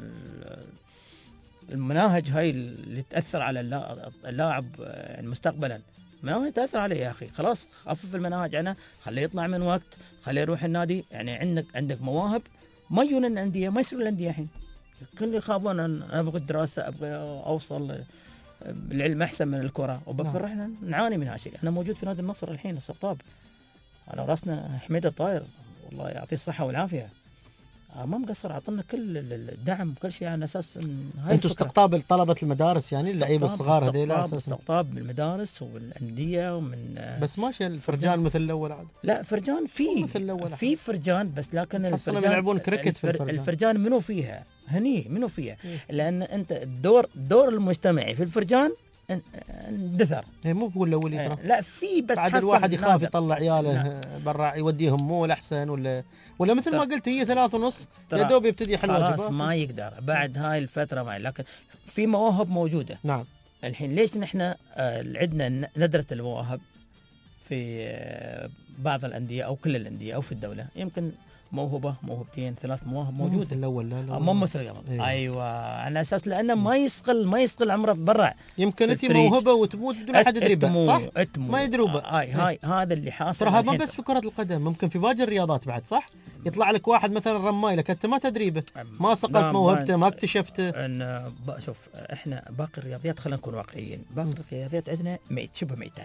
المناهج هاي اللي تاثر على اللاعب يعني مستقبلا، المناهج تاثر عليه يا اخي، خلاص خفف المناهج عنه، خليه يطلع من وقت، خليه يروح النادي. يعني عندك عندك مواهب ما يجون الانديه، ما يصيروا الانديه الحين، كل يخافون انا ابغى الدراسه، ابغى اوصل العلم احسن من الكره، وبكره احنا نعاني من هالشيء. انا موجود في نادي النصر الحين السقطاب، على راسنا حميد الطاير الله يعطيه الصحه والعافيه، ما مقصر، اعطنا كل الدعم كل شيء على اساس ان هاي انتم استقطاب طلبه المدارس يعني اللعيبه الصغار هذول اساسا؟ استقطاب من المدارس والانديه ومن بس ماشي الفرجان مثل الاول عاد؟ لا فرجان في مثل الاول، في فرجان، بس لكن الفرجان يلعبون كريكت في الفرجان, الفرجان منو فيها هني منو فيها إيه؟ لان انت الدور الدور المجتمعي في الفرجان اندثر. هي مو بقول الاول ترى، لا في بس بعد الواحد يخاف يطلع عياله برا يوديهم مول احسن، ولا ولا مثل ما قلت هي ثلاث ونص يا دوب يبتدي حل واجبات، خلاص ما يقدر بعد هاي الفتره معي. لكن في مواهب موجوده. نعم. الحين ليش نحن آه عندنا ندره المواهب في آه بعض الانديه او كل الانديه او في الدوله؟ يمكن موهبه موهبتين ثلاث مواهب موجوده. مثل الاول لا لا مو مثل قبل. أيوة. ايوه على اساس لانه ما يسقل ما يسقل عمره برا. يمكن انت موهبه وتموت بدون احد يدريبها صح؟ أتمو. ما يدروبها. هاي هاي هذا اللي حاصل. ترى ما بس في كره القدم، ممكن في باقي الرياضات بعد صح؟ يطلع لك واحد مثلا رماي لك انت ما تدريبه، ما سقلت موهبته ما اكتشفته. ان شوف احنا باقي الرياضيات خلينا نكون واقعيين، باقي الرياضيات عندنا ميت شبه ميته.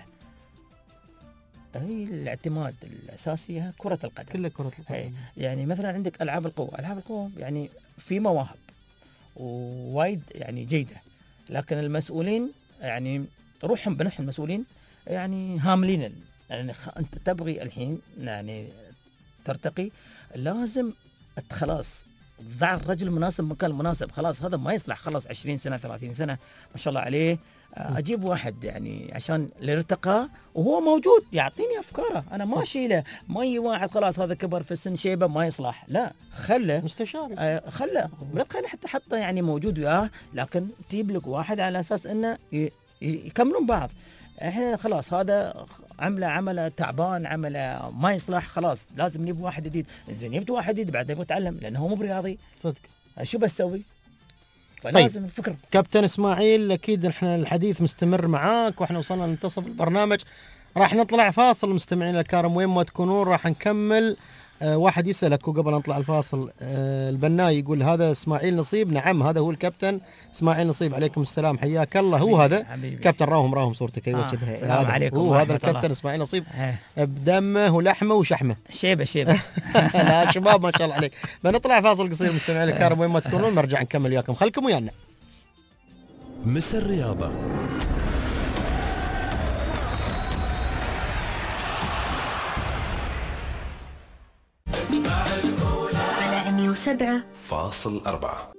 هي الاعتماد الاساسي كره القدم، كلها كره القدم. يعني مثلا عندك العاب القوه، العاب القوه يعني في مواهب ووايد يعني جيده، لكن المسؤولين يعني روحهم بنح المسؤولين يعني هاملين. يعني انت تبغي الحين يعني ترتقي، لازم خلاص ضع الرجل المناسب مكان المناسب. خلاص هذا ما يصلح، خلاص عشرين سنه ثلاثين سنه ما شاء الله عليه، اجيب واحد يعني عشان الارتقاء وهو موجود يعطيني افكاره، انا ما اشيله. ما يجي واحد خلاص هذا كبر في السن شيبه ما يصلح، لا خله مستشار، آه خله لا تخلي حتى حتى يعني موجود وياه، لكن تجيب لك واحد على اساس انه يكملون بعض. احنا خلاص هذا عمله عمله تعبان، عمله ما يصلح، خلاص لازم نجيب واحد جديد. زين جبت واحد جديد بعدين يتعلم لانه هو مو برياضي صدق، شو بسوي؟ فلازم طيب. الفكر. كابتن اسماعيل اكيد احنا الحديث مستمر معاك واحنا وصلنا لمنتصف البرنامج، راح نطلع فاصل. مستمعينا الكرام وين ما تكونون راح نكمل. أه واحد يسألك وقبل نطلع الفاصل، أه البناي يقول هذا اسماعيل نصيب؟ نعم هذا هو الكابتن اسماعيل نصيب. عليكم السلام حياك الله. هو هذا حبيبي. كابتن راهم راهم صورتك ايوه كذا. آه. السلام عليكم. هو هذا الكابتن اسماعيل نصيب بدمه ولحمه وشحمه. شيبه شيبه. لا شباب ما شاء الله عليك. بنطلع فاصل قصير مستمعينا الكرام وين ما تكونون نرجع نكمل وياكم، خلكم ويانا. مس الرياضة على مية وسبعة فاصل أربعة.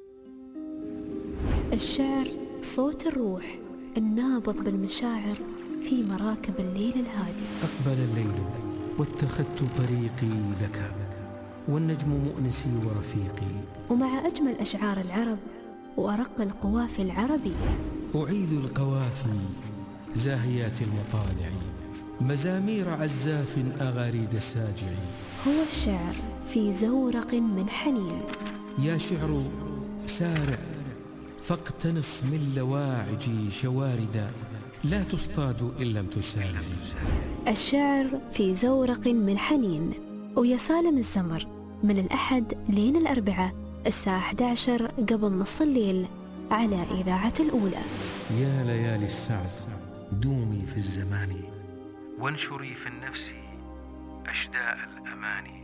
الشعر صوت الروح النابض بالمشاعر في مراكب الليل الهادي. أقبل الليل واتخذت طريقي لك، والنجم مؤنسي ورفيقي، ومع أجمل أشعار العرب وأرق القوافي العربية أعيد القوافي زاهيات المطالع، مزامير عزاف أغاريد ساجع. هو الشعر في زورق من حنين. يا شعر سارع فاقتنص من لواعج شواردا، لا تصطاد إن لم تسارع. الشعر في زورق من حنين، ويا سالم الزمر من الأحد لين الأربعاء الساعة أحد عشر قبل نص الليل على إذاعة الأولى. يا ليالي السعد دومي في الزمان، وانشري في النفس أشداء الأماني.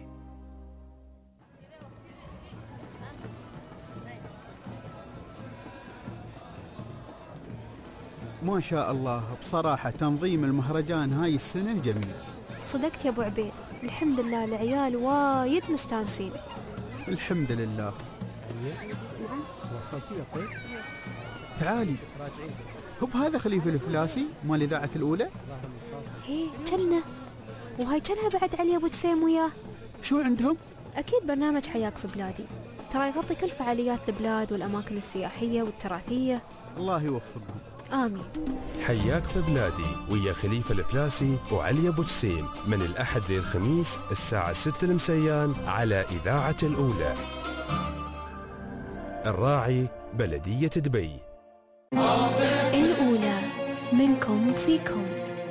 ما شاء الله بصراحة تنظيم المهرجان هاي السنة جميل. صدقت يا أبو عبيد، الحمد لله العيال وايد مستانسين. الحمد لله. تعالي، هو بهذا خليفة الفلاسي مال إذاعة الأولى؟ هي جنة، وهاي جنها بعد علي أبو جسيم وياه. شو عندهم؟ أكيد برنامج حياك في بلادي، ترى يغطي كل فعاليات البلاد والأماكن السياحية والتراثية. الله يوفقهم. آمين. حياك في بلادي ويا خليفة الفلاسي وعلي أبو جسيم من الأحد للخميس الساعة ستة المسيان على إذاعة الأولى. الراعي بلدية دبي. الأولى منكم وفيكم.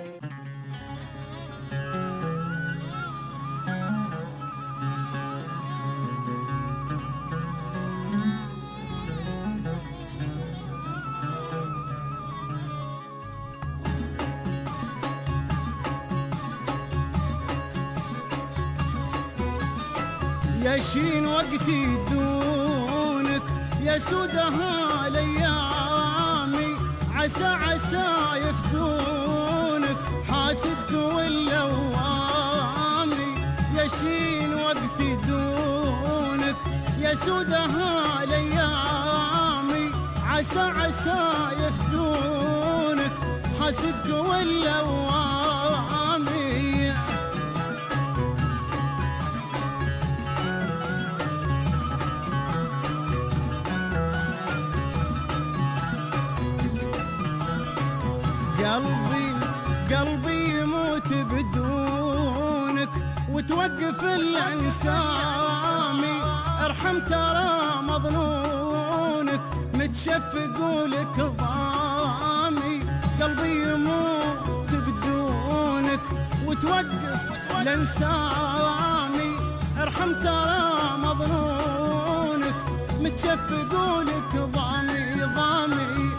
يشين وقتي دونك يا سودها ليامي، عسى عسى يفدونك حاسدك واللوامي. يشين وقتي دونك يا سودها ليامي، عسى عسى يفدونك حاسدك واللوامي. قلبي قلبي يموت بدونك وتوقف الانسامي، ارحم ترى مظنونك متشفق ولك ضامي. قلبي يموت بدونك وتوقف الانسامي، ارحم ترى مظنونك متشفق ولك ضامي ضامي.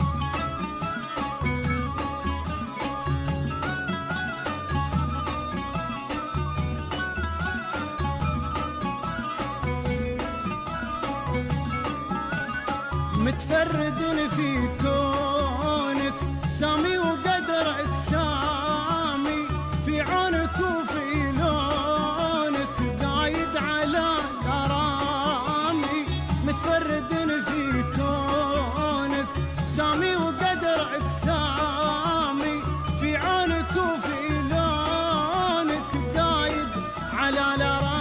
متفرد في كونك سامي وقدرك سامي، في عونك وفي لونك قايد على الغرامي. متفرد في كونك سامي وقدرك سامي، في عونك وفي لونك قايد على الغرامي.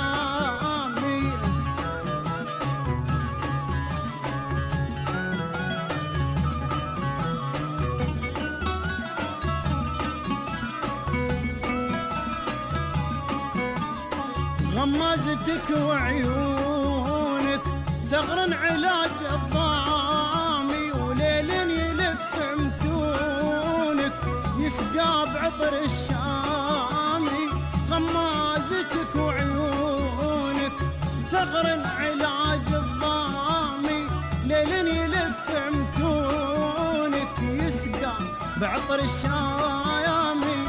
غمازتك وعيونك ثغر علاج الضامي، وليل يلف متونك يسقى بعطر الشامي. غمازتك وعيونك ثغر علاج الضامي، ليل يلف متونك يسقى بعطر الشامي.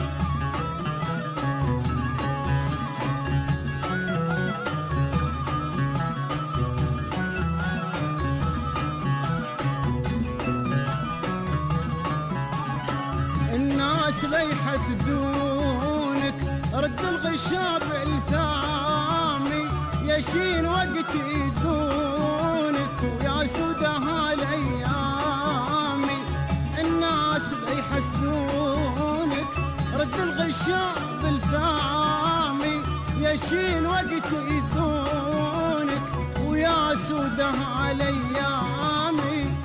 الناس لا يحسدونك رد الغشاب الثامي، يشين وقت يدونك ويا سودها الايامي. الناس لا يحسدونك رد الغشاب الثامي، يشين وقت يدونك ويا سودها الايامي.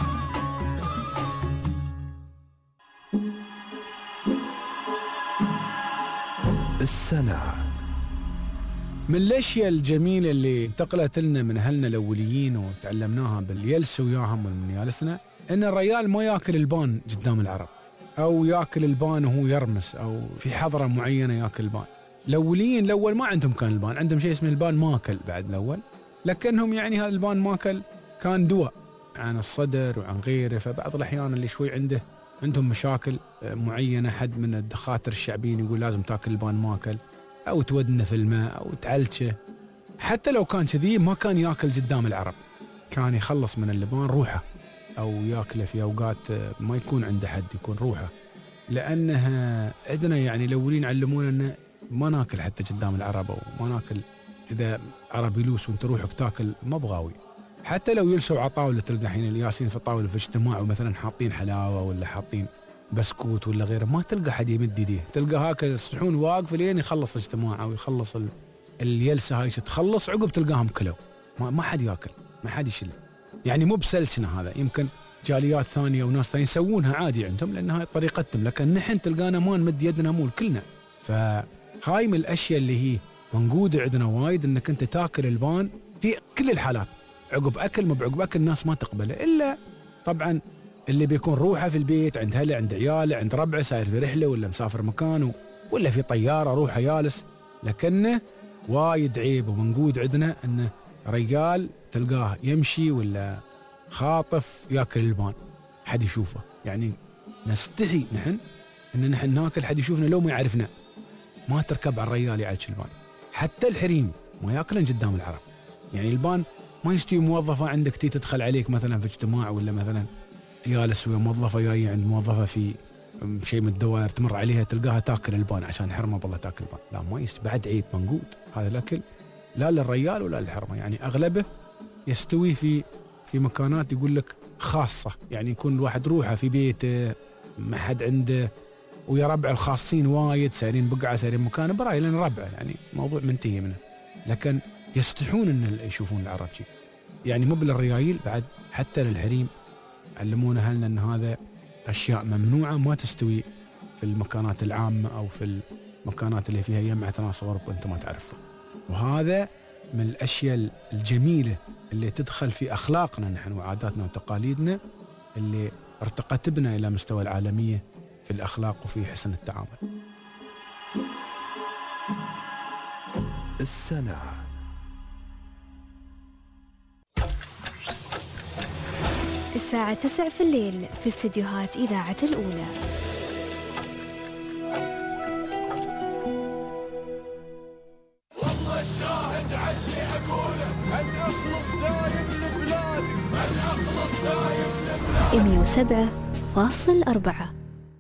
السنة. من الاشياء الجميله اللي انتقلت لنا من اهلنا الاوليين وتعلمناها باليلس وياهم ومن يالسنا، ان الرجال ما ياكل البان قدام العرب، او ياكل البان وهو يرمس، او في حضره معينه ياكل البان. الاوليين الاول ما عندهم كان البان، عندهم شيء اسمه البان ماكل بعد الاول، لكنهم يعني هذا البان ماكل كان دواء عن الصدر وعن غيره. فبعض الاحيان اللي شوي عنده عندهم مشاكل معينه، حد من الدخاتر الشعبيين يقول لازم تاكل البان ماكل، او تودنه في الماء او تعلشه. حتى لو كان كذي ما كان ياكل قدام العرب، كان يخلص من اللبان روحه، او ياكله في اوقات ما يكون عنده حد، يكون روحه. لأنها عندنا يعني الأولين علمونا أن ما ناكل حتى قدام العرب، وما ناكل إذا عرب يلوس وأنت روحك تاكل ما بغاوي. حتى لو يلسوا على طاولة تلقى حين الياسين في الطاولة في اجتماع ومثلا حاطين حلاوة ولا حاطين بسكوت ولا غيره، ما تلقى حد يمد يديه، تلقى هاك الصحون واقف لين يخلص الاجتماع أو يخلص اليلسة هاي تخلص، عقب تلقاهم كلوا، ما, ما حد ياكل، ما حد يشيل. يعني مو بسلشنا هذا، يمكن جاليات ثانية وناس ثانيين يسوونها عادي عندهم لأن هاي طريقتهم، لكن نحن تلقانا ما نمد يدنا مول كلنا. فهاي من الأشياء اللي هي منقودة عندنا وايد، إنك أنت تاكل البان في كل الحالات، عقب أكل ما بعقب أكل الناس ما تقبله، إلا طبعا اللي بيكون روحه في البيت عند هله عند عياله عند ربعه ساير في رحلة ولا مسافر مكانه ولا في طيارة روحه جالس. لكنه وايد عيب ومنقود عندنا إنه رجال تلقاه يمشي ولا خاطف ياكل البان حد يشوفه. يعني نستحي نحن ان نحن ناكل حد يشوفنا لو ما يعرفنا. ما تركب على الرجال يعيش البان، حتى الحريم ما ياكلن قدام العرب. يعني البان ما يستوي موظفه عندك تي تدخل عليك مثلا في اجتماع، ولا مثلا جالس ويا موظفه جايه عند موظفه في شيء من الدوائر تمر عليها تلقاها تاكل البان عشان حرمه بالله تاكل البان. لا ما يستوي، بعد عيب منقود هذا الاكل لا للرجال ولا للحرمه. يعني اغلبه يستوي في في مكانات يقول لك خاصه، يعني يكون الواحد روحه في بيته ما حد عنده، ويا ربع الخاصين وايد سايرين بقعه سايرين مكان براي لان ربعه يعني موضوع منتهي منه. لكن يستحون ان يشوفون العرب شيء، يعني مو بالريايل بعد حتى للحريم علمونا اهلنا ان هذا اشياء ممنوعه ما تستوي في المكانات العامه او في المكانات اللي فيها يمعة ناس غرب وانت ما تعرفهم. وهذا من الاشياء الجميله اللي تدخل في اخلاقنا نحن وعاداتنا وتقاليدنا اللي ارتقت بنا الى مستوى العالميه في الاخلاق وفي حسن التعامل. السنة الساعة تسع في الليل في استديوهات إذاعة الأولى. والله الشاهد على اللي أقوله، أن أخلص دايم لبلادي، أن أخلص دايم لبلادي. مئة وسبعة فاصل أربعة.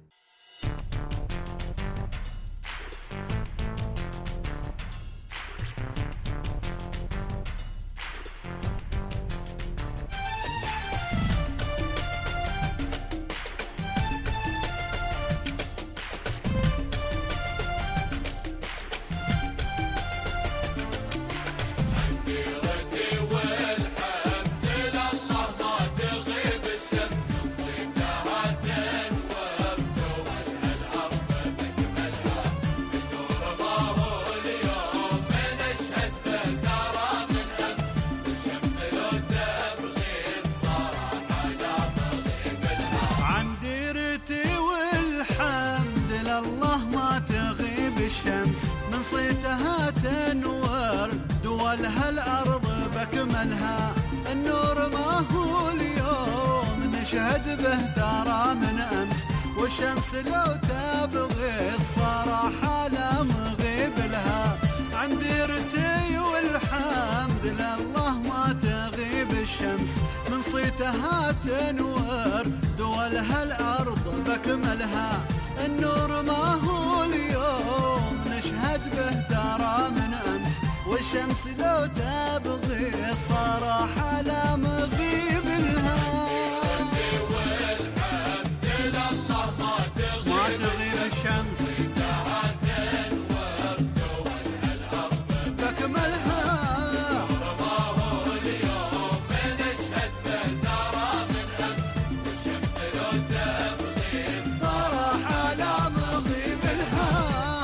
والشمس لو تبغي الصراحة لا مغيب لها، عندي رتي والحمد لله ما تغيب الشمس، من صيتها تنور دولها الأرض بكملها، النور ما هو اليوم نشهد به ترى من أمس، والشمس لو تبغي الصراحة لا مغيب لها. الشمس بكملها، ما هو اليوم نشهد به ترى من أمس، والشمس لو تبغي الصراحة لا مغيب لها.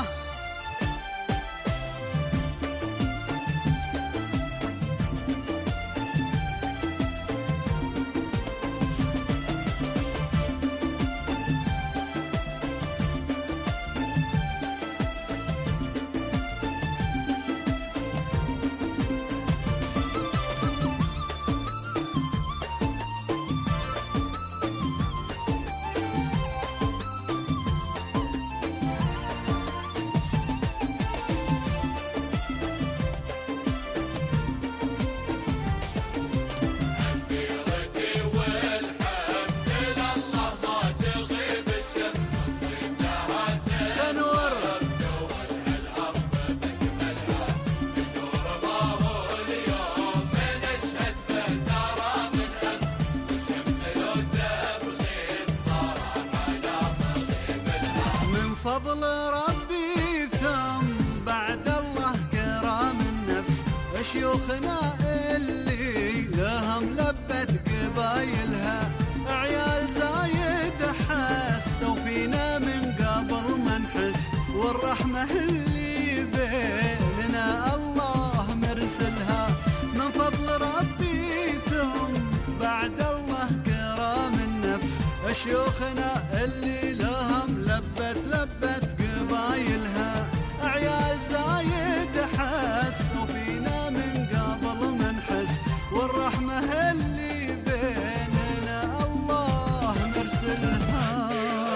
فضل ربي ثم بعد الله كرام النفس شيوخنا اللي لهم لبت قبايلها عيال زايد حسوا فينا من قبل ما نحس والرحمة اللي بيننا الله مرسلها من فضل ربي ثم بعد الله كرام النفس شيوخنا اللي لهم لبت لبت قبايلها عيال زايد حسوا فينا من قبل ما نحس والرحمة اللي بيننا الله مرسلها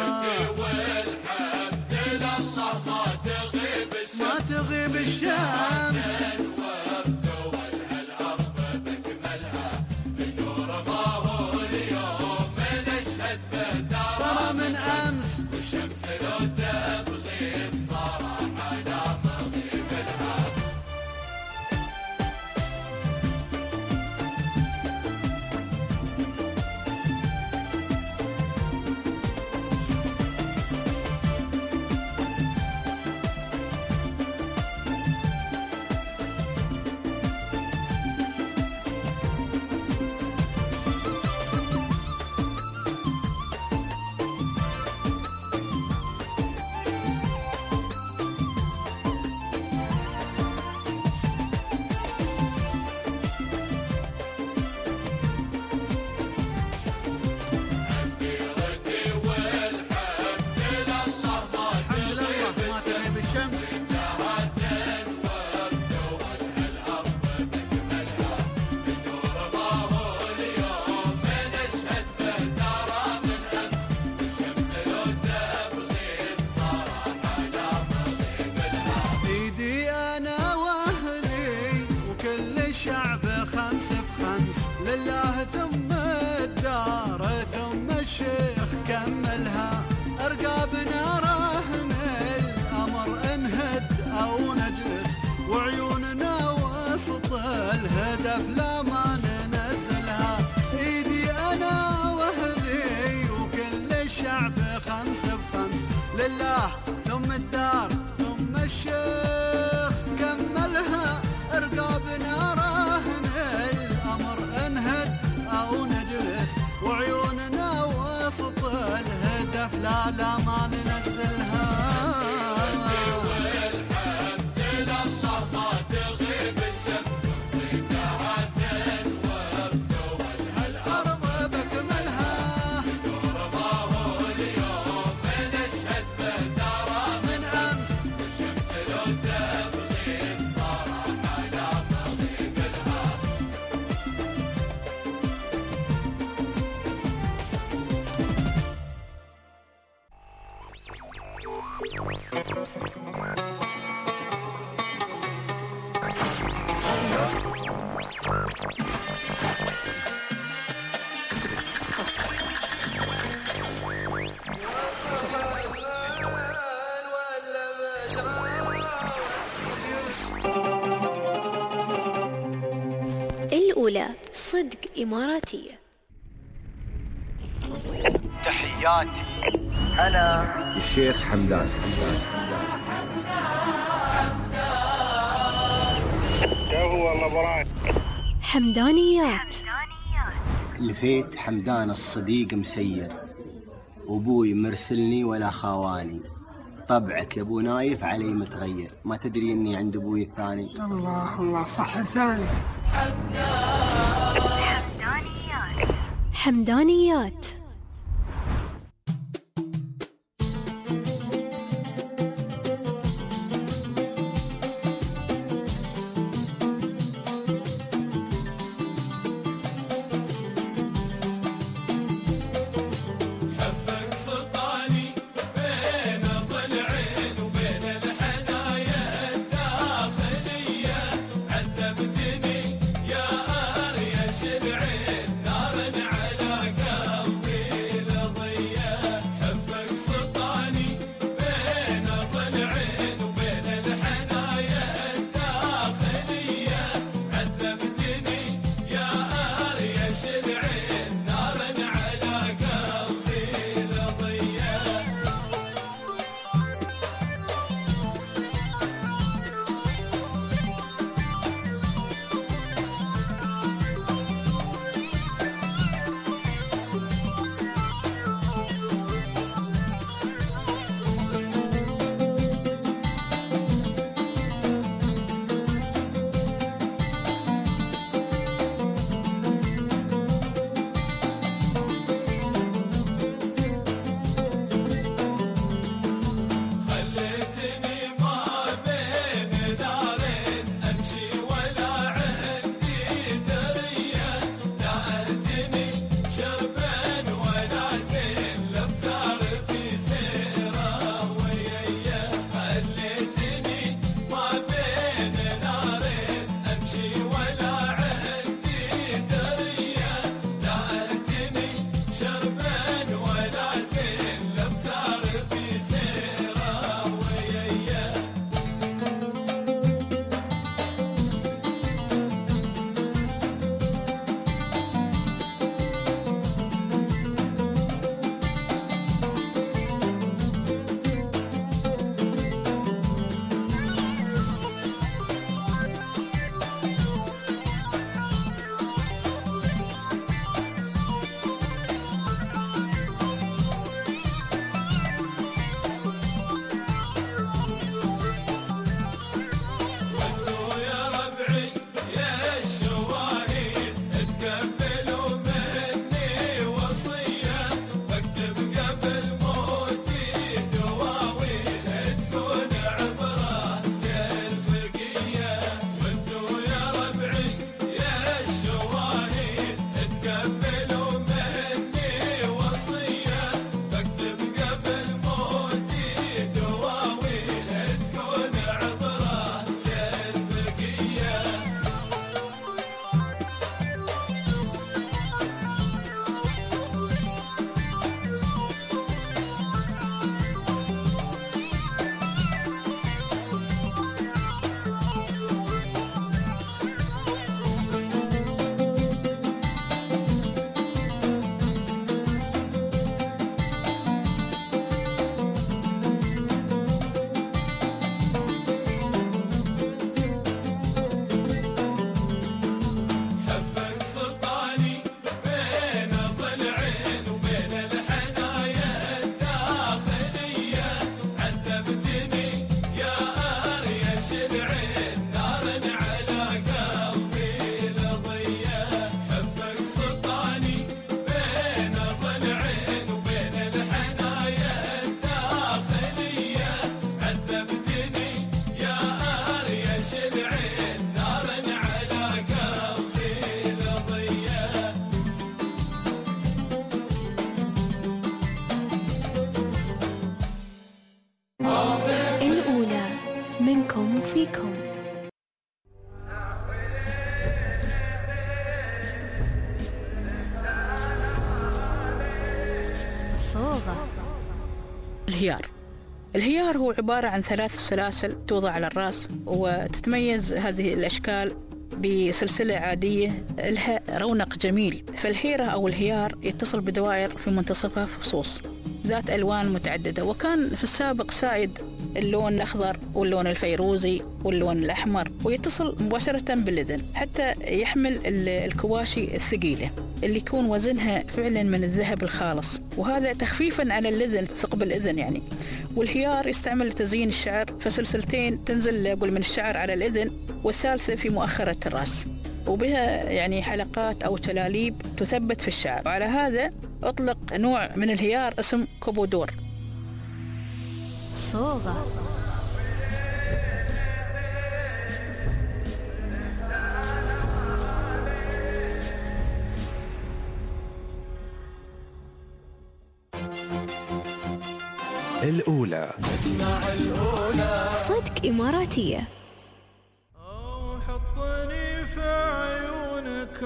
والحمد لله ما تغيب الشمس ما تغيب الشمس الورد والهالأرض بكملها بنور ما هو اليوم نشهد به ترى من أمس والشمس لو تبغي الصراحة لا مغيب لها لله ثم الدار ثم الشيخ كملها أرقابنا راهن الأمر انهد أو نجلس وعيوننا وسط الهدف لا ما ننزلها ايدي أنا وأهلي وكل الشعب خمس بخمس لله ثم الدار ثم الشيخ كملها أرقابنا راهن الأمر انهد أو نجلس وعيوننا وسط الهدف لا لا ما ننزلها والحمد لله ما تغيب الشمس تصيتها الورد والهالأرض بكملها بنور ما هو اليوم نشهد به ترى من أمس والشمس لو تبغي الصراحة لا مغيب لها الأولى صدق إماراتية. تحياتي أنا الشيخ حمدان هو الله حمدانيات. لفيت حمدان الصديق مسير وابوي مرسلني ولا خاواني طبعك يا ابو نايف علي متغير ما تدري اني عند ابوي الثاني الله الله صح لسانك حمدانيات. حمدانيات عذبتني يا أريش العين نار على قلبي الأولى منكم وفيكم. صوغة. الهيار. الهيار هو عبارة عن ثلاث سلاسل توضع على الرأس، وتتميز هذه الأشكال بسلسلة عادية لها رونق جميل. فالحيرة أو الهيار يتصل بدوائر في منتصفها فصوص ذات ألوان متعددة، وكان في السابق سائد اللون الأخضر واللون الفيروزي واللون الأحمر، ويتصل مباشرة بالإذن حتى يحمل الكواشي الثقيلة اللي يكون وزنها فعلا من الذهب الخالص، وهذا تخفيفا على الإذن، ثقب الإذن يعني. والهيار يستعمل لتزيين الشعر، فسلسلتين تنزل أقول من الشعر على الإذن، والثالثة في مؤخرة الرأس، وبها يعني حلقات أو تلاليب تثبت في الشعر. وعلى هذا أطلق نوع من الهيار اسم كوبودور. صوغة. الأولى. اسمع الأولى. صدق إماراتية. حطني في عيونك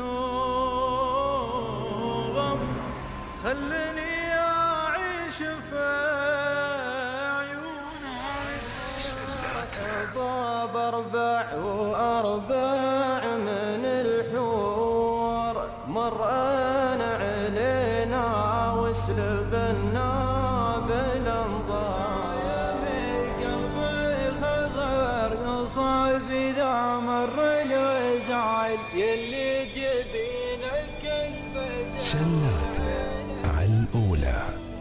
غم، خلني أعيش في عيونك. ضاب أربع وأربع من الحور، مرأنا علينا وسلبنا بالأنظار. من قلبي خضر صعب إذا مر الوزعل، يلي جبينك البدن. شلاتنا على الأولى.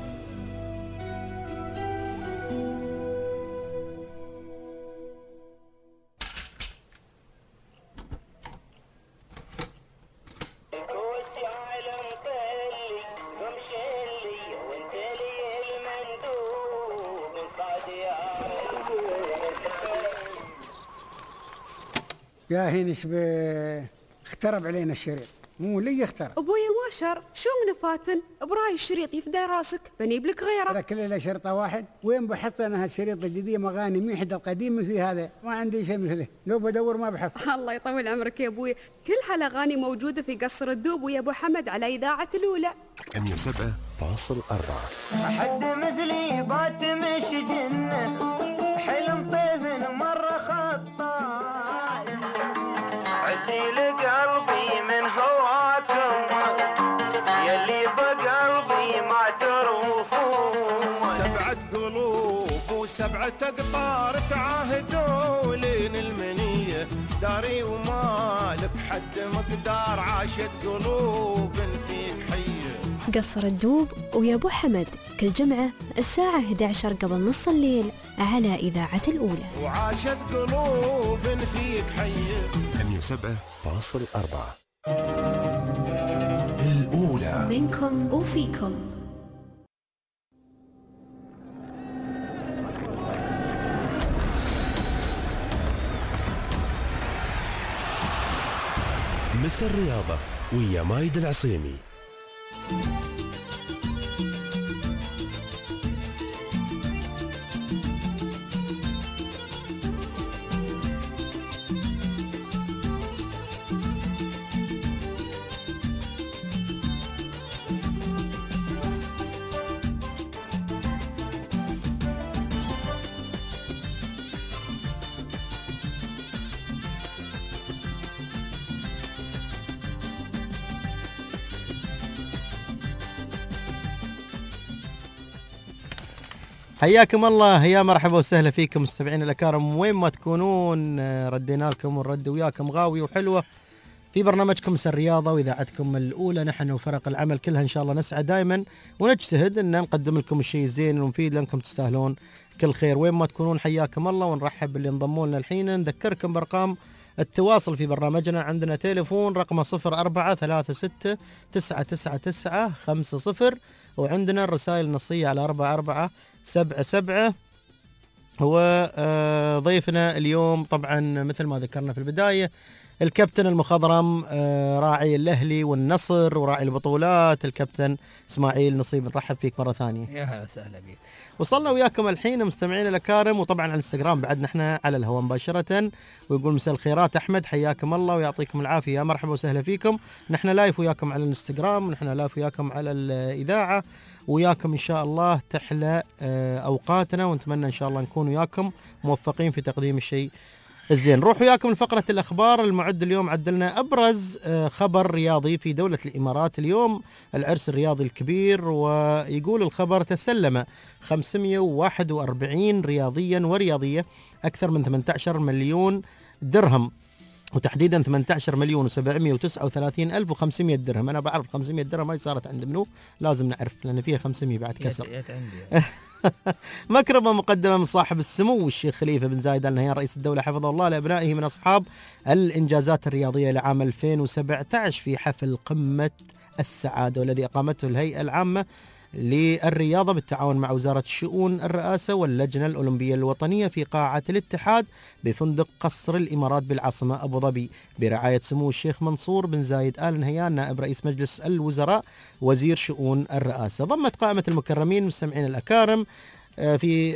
يا هينش اخترب علينا الشريط، مو لي اخترب. ابويا ما شر، شو من فاتن؟ براي الشريط يفدى راسك، بنيب لك غيره. ترى كل له شرطه واحد، وين بحثت انا هالشريط الجديد مغاني ميحد القديم في هذا، ما عندي شيء مثله، لو بدور ما بحث. الله يطول عمرك يا ابوي، كل هالاغاني موجوده في قصر الدوب ويا ابو حمد على اذاعه الاولى. مية وسبعة فاصل أربعة. حد مثلي بات مش جنة، حلم طيف مرة خطاء، عزيل قلبي من هواكم، يلي بقلبي ما تروفون. سبعة قلوب وسبعة أقطار تعاهدوا لين المنية، داري ومالك حد مقدار، عاشت قلوب فيك حية. قصر الدوب ويا ابو حمد كل جمعة الساعة إحدى عشر قبل نص الليل على إذاعة الأولى. وعاشت قلوب فيك حية. مية وسبعة فاصل أربعة. الأولى منكم وفيكم. مس الرياضة ويا مايد العصيمي. حياكم الله، يا مرحبا وسهلا فيكم مستمعين الأكارم وين ما تكونون. ردينا لكم ونرد وياكم غاوي وحلوة في برنامجكم مس الرياضة وإذاعتكم الأولى. نحن وفرق العمل كلها إن شاء الله نسعى دائما ونجتهد أن نقدم لكم الشيء الزين المفيد لأنكم تستاهلون كل خير وين ما تكونون. حياكم الله ونرحب باللي انضموا لنا الحين. نذكركم بأرقام التواصل في برنامجنا. عندنا تليفون رقمه صفر أربعة ثلاثة ستة تسعة تسعة تسعة خمسة صفر، وعندنا الرسائل النصية على أربعة أربعة سبعة سبعة. هو ضيفنا اليوم طبعا مثل ما ذكرنا في البداية الكابتن المخضرم راعي الأهلي والنصر وراعي البطولات الكابتن إسماعيل نصيب، نرحب فيك مرة ثانية. يا هلا وسهلا بك. وصلنا وياكم الحين مستمعين الأكارم، وطبعا على الانستغرام بعد نحن على الهواء مباشرة. ويقول مساء الخيرات أحمد، حياكم الله ويعطيكم العافية، يا مرحبا وسهلا فيكم. نحن لايف وياكم على الانستغرام، ونحن لايف وياكم على الإذاعة، وياكم إن شاء الله تحلى أوقاتنا، ونتمنى إن شاء الله نكون وياكم موفقين في تقديم الشيء الزين. نروح وياكم لفقرة الأخبار. المعد اليوم عدلنا أبرز خبر رياضي في دولة الإمارات اليوم، العرس الرياضي الكبير. ويقول الخبر: تسلم خمسمئة وواحد وأربعين رياضيا ورياضية أكثر من ثمانية عشر مليون درهم، وتحديدا ثمانية عشر مليون وسبعمئة وتسعة وثلاثين ألف وخمسمئة درهم. أنا بعرف خمسمئة درهم هاي صارت عند منو، لازم نعرف لأن فيها خمسمئة بعد كسر. مكرمة مقدمة من صاحب السمو الشيخ خليفة بن زايد آل نهيان رئيس الدولة حفظه الله لأبنائه من أصحاب الإنجازات الرياضية لعام ألفين وسبعة عشر في حفل قمة السعادة، والذي أقامته الهيئة العامة للرياضة بالتعاون مع وزارة شؤون الرئاسة واللجنة الأولمبية الوطنية في قاعة الاتحاد بفندق قصر الإمارات بالعاصمة أبو ظبي، برعاية سمو الشيخ منصور بن زايد آل نهيان نائب رئيس مجلس الوزراء وزير شؤون الرئاسة. ضمت قائمة المكرمين مستمعين الأكارم في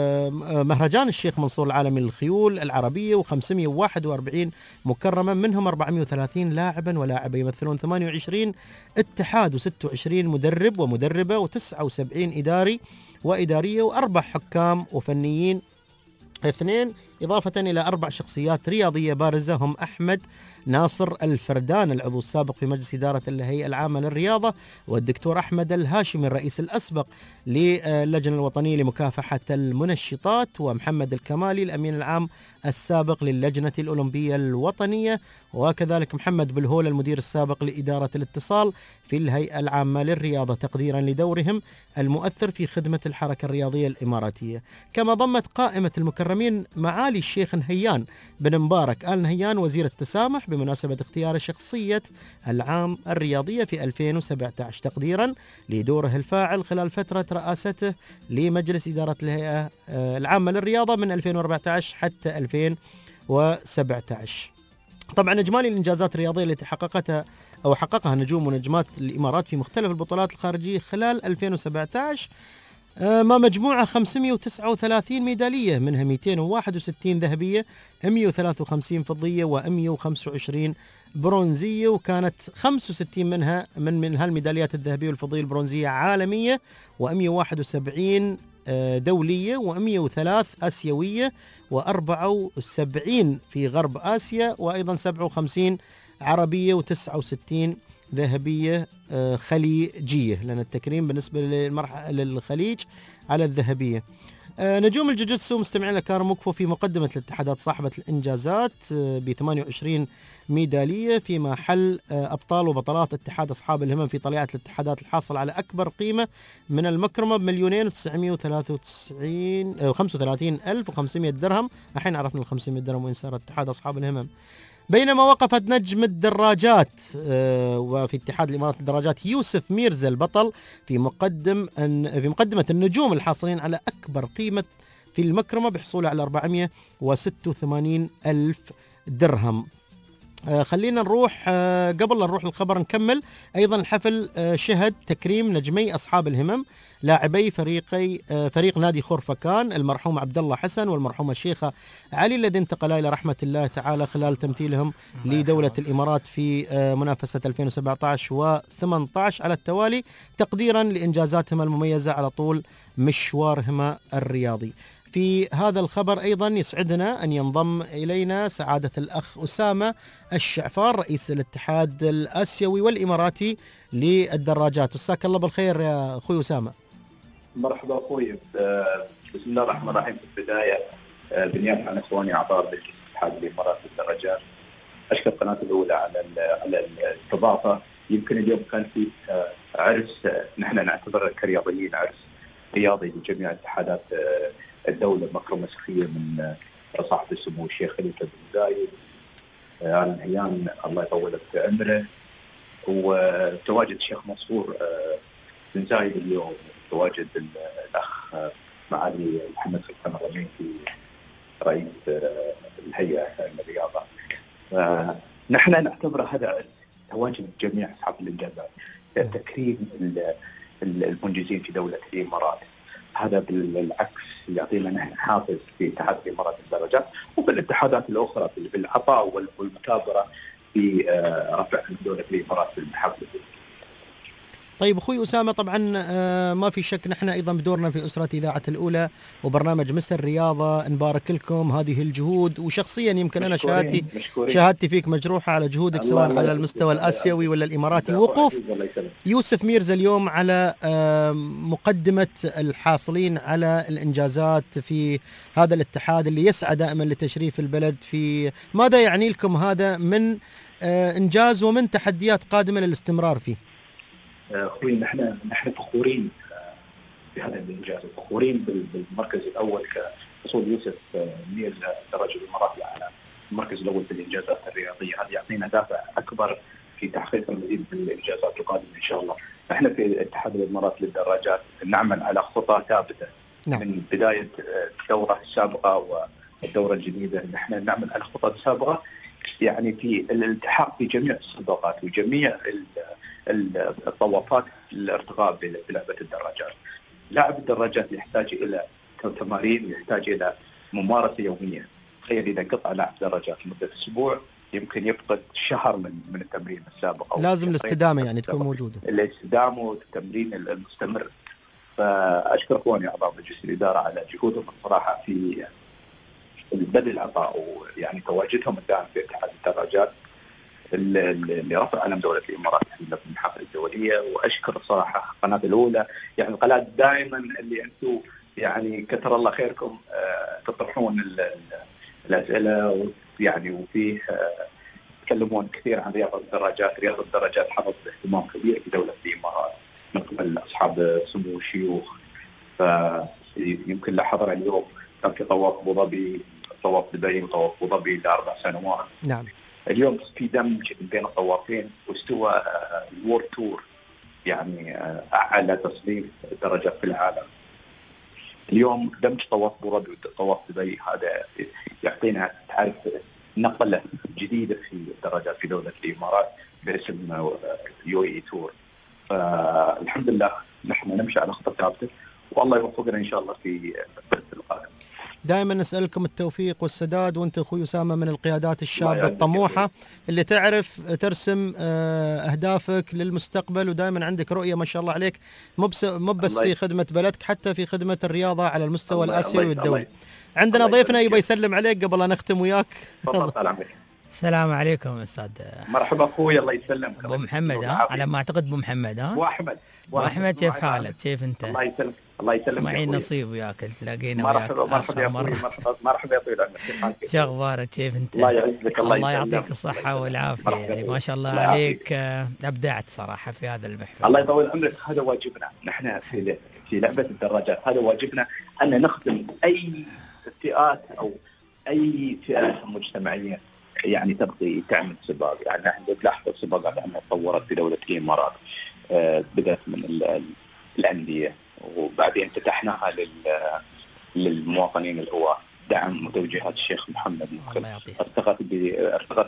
مهرجان الشيخ منصور العالمي للخيول العربية وخمسمئة وواحد وأربعين مكرما، منهم أربعمئة وثلاثين لاعبا ولاعبة يمثلون ثمانية وعشرين اتحاد وستة وعشرين مدرب ومدربة وتسعة وسبعين إداري وإدارية وأربع حكام وفنيين اثنين، إضافة إلى أربع شخصيات رياضية بارزة هم أحمد ناصر الفردان العضو السابق في مجلس إدارة الهيئة العامة للرياضة، والدكتور أحمد الهاشمي الرئيس الأسبق للجنة الوطنية لمكافحة المنشطات، ومحمد الكمالي الأمين العام السابق للجنة الأولمبية الوطنية، وكذلك محمد بالهول المدير السابق لإدارة الاتصال في الهيئة العامة للرياضة، تقديرا لدورهم المؤثر في خدمة الحركة الرياضية الإماراتية. كما ضمت قائمة المكرمين معالي الشيخ نهيان بن مبارك آل نهيان وزير التسامح بمناسبة اختيار شخصية العام الرياضية في ألفين وسبعة عشر، تقديرا لدوره الفاعل خلال فترة رئاسته لمجلس إدارة الهيئة العامة للرياضة من ألفين وأربعة عشر حتى ألفين وسبعة عشر. طبعا إجمالي الإنجازات الرياضية التي حققتها أو حققها نجوم ونجمات الإمارات في مختلف البطولات الخارجية خلال ألفين وسبعة عشر ما مجموعة خمسمئة وتسعة وثلاثين ميدالية، منها مئتين وواحد وستين ذهبية، مئة وثلاثة وخمسين فضية، ومئة وخمسة وعشرين برونزية، وكانت خمسة وستين منها من من هالميداليات الذهبية والفضية البرونزية عالمية، ومئة وواحد وسبعين دولية، ومئة وثلاث آسيوية، وأربعة وسبعين في غرب آسيا، وأيضا سبعة وخمسين عربية، وتسعة وستين ذهبية خليجية، لأن التكريم بالنسبة للمرحلة للخليج على الذهبية. نجوم الجوجيتسو مستمعين الكرام وقفوا في مقدمة الاتحادات صاحبة الإنجازات ب ثمانية وعشرين ميدالية، فيما حل أبطال وبطلات اتحاد أصحاب الهمم في طليعة الاتحادات الحاصل على أكبر قيمة من المكرمة بمليونين وتسعمئة وثلاثة وتسعين وخمسة وثلاثين ألف وخمسمئة درهم. الحين عرفنا الخمسمئة درهم وين صار اتحاد أصحاب الهمم. بينما وقفت نجم الدراجات وفي اتحاد الإمارات للدراجات يوسف ميرزا البطل في مقدم في مقدمة النجوم الحاصلين على أكبر قيمة في المكرمة بحصوله على أربعمئة وستة وثمانين ألف درهم. خلينا نروح قبل لا نروح الخبر نكمل أيضا الحفل شهد تكريم نجمي أصحاب الهمم لاعبي فريقي فريق نادي خرفكان المرحوم عبد الله حسن والمرحومة الشيخة علي الذي انتقلا إلى رحمة الله تعالى خلال تمثيلهم لدولة الإمارات في منافسة ألفين وسبعة عشر وثمانية عشر على التوالي، تقديرا لإنجازاتهم المميزة على طول مشوارهما الرياضي. في هذا الخبر أيضا يسعدنا أن ينضم إلينا سعادة الأخ أسامة الشعفار رئيس الاتحاد الآسيوي والإماراتي للدراجات. مساك الله بالخير يا أخوي أسامة. مرحبا أخوي، بسم الله الرحمن الرحيم. في البداية بالنيابة عن إخواني أعضاء الاتحاد الإماراتي للدراجات أشكر قناة الأولى على على الاستضافة. يمكن اليوم كان في عرس نحن نعتبره كرياضيين عرس رياضي لجميع اتحادات الدولة، مكرمة سخية من صاحب السمو الشيخ خليفة بن زايد آل نهيان الله يطول في عمره، وتواجد الشيخ منصور بن زايد اليوم، تواجد الأخ معالي محمد سلطان الرميكي رئيس الهيئة الرياضة. نحن نعتبر هذا تواجد جميع أصحاب الإنجازات، تكريم المنجزين في دولة الإمارات. هذا بالعكس يعطينا نحن حافز في اتحاد الإمارات للدراجات وبالاتحادات الأخرى بالعطاء والمثابرة في رفع دولة الإمارات في المحافل. طيب أخوي أسامة، طبعا ما في شك نحن أيضا بدورنا في أسرة إذاعة الأولى وبرنامج مستر الرياضة نبارك لكم هذه الجهود، وشخصيا يمكن أنا شهادتي شهادتي فيك مجروحة على جهودك سواء على المستوى الآسيوي ولا الإماراتي. وقوف يوسف ميرزا اليوم على مقدمة الحاصلين على الإنجازات في هذا الاتحاد اللي يسعى دائما لتشريف البلد، في ماذا يعني لكم هذا من إنجاز ومن تحديات قادمة للاستمرار فيه؟ اخوي نحن نحن فخورين بهذا الانجاز وفخورين بالمركز الاول كحصول يوسف ميرزا درجه الامارات على المركز الاول في الانجازات الرياضيه. هذا يعطينا دافع اكبر في تحقيق المزيد من الانجازات القادمه ان شاء الله. نحن في اتحاد الامارات للدراجات نعمل على خطى ثابته نعم. من بدايه الدوره السابقه والدوره الجديده نحن نعمل على خطى سابقه، يعني في الالتحاق في جميع السباقات وجميع الطوافات الارتقاء بلعبة الدراجات. لاعب الدراجات يحتاج إلى تمارين، يحتاج إلى ممارسة يومية. تخيل إذا قطع لاعب دراجات لمدة أسبوع يمكن يفقد شهر من من التمرين السابق. لازم الاستدامة يعني تكون موجودة. الاستدامة والتمرين المستمر. فأشكر إخواني أعضاء مجلس الإدارة على جهودهم الصراحة في البذل العطاء ويعني تواجدهم الدائم في اتحاد الدراجات اللي رفع علم دولة الإمارات في المحافل الدولية. وأشكر صراحة قناة الأولى، يعني القناة دائما اللي أنتم يعني كثر الله خيركم تطرحون الأسئلة ويعني وفيه تكلمون كثير عن رياضة الدراجات. رياضة الدراجات حظت باهتمام كبير في دولة الإمارات من قبل أصحاب سمو الشيوخ. فيمكن لاحظنا اليوم كان في طواف أبو ظبي، طواف دبي وطواف أبو ظبي لأربع سنوات. نعم. اليوم في دمج بين الطوافين واستوى الوورد تور، يعني أعلى تصنيف درجات في العالم. اليوم دمج طواف أبو ظبي وطواف دبي هذا يعطينا تعرف نقلة جديدة في الدرجات في دولة الإمارات باسم يو اي تور. فالحمد لله نحن نمشي على خطة ثابتة والله يوفقنا إن شاء الله في البث القادم. دائما نسألكم التوفيق والسداد، وانت اخوي أسامة من القيادات الشابة الطموحة اللي تعرف ترسم اهدافك للمستقبل، ودائما عندك رؤية ما شاء الله عليك، مو بس في خدمة بلدك حتى في خدمة الرياضة على المستوى الآسيوي والدولي. عندنا ضيفنا يبغى يسلم عليك قبل أن نختم وياك. السلام عليكم استاذ. مرحبا اخوي الله يسلمك. ابو محمد ها على ما اعتقد ابو محمد ها. ابو احمد. ابو احمد كيف حالك؟ كيف انت؟ الله يسلمك الله يسلمك. اسماعيل نصيب وياك تلاقينا وياك. مرحبا مرحبا يا اخوي مرحبا مرحبا يا طويل العمر. شو اخبارك؟ كيف انت؟ الله يعزك الله, الله يعطيك الصحة والعافية. يعني ما شاء الله عليك ابدعت صراحة في هذا المحفل. الله يطول عمرك. هذا واجبنا نحن في في لعبة الدراجات، هذا واجبنا ان نخدم اي فئات او اي فئات مجتمعية يعني تبغي تعمل سباق. يعني نحن نلاحظ السباقات عندنا تطورت في دولة الإمارات، آه بدأت من الأندية وبعدين فتحناها لل للمواطنين الهواة دعم وتوجيهات الشيخ محمد مخل. ارتقت ارتقت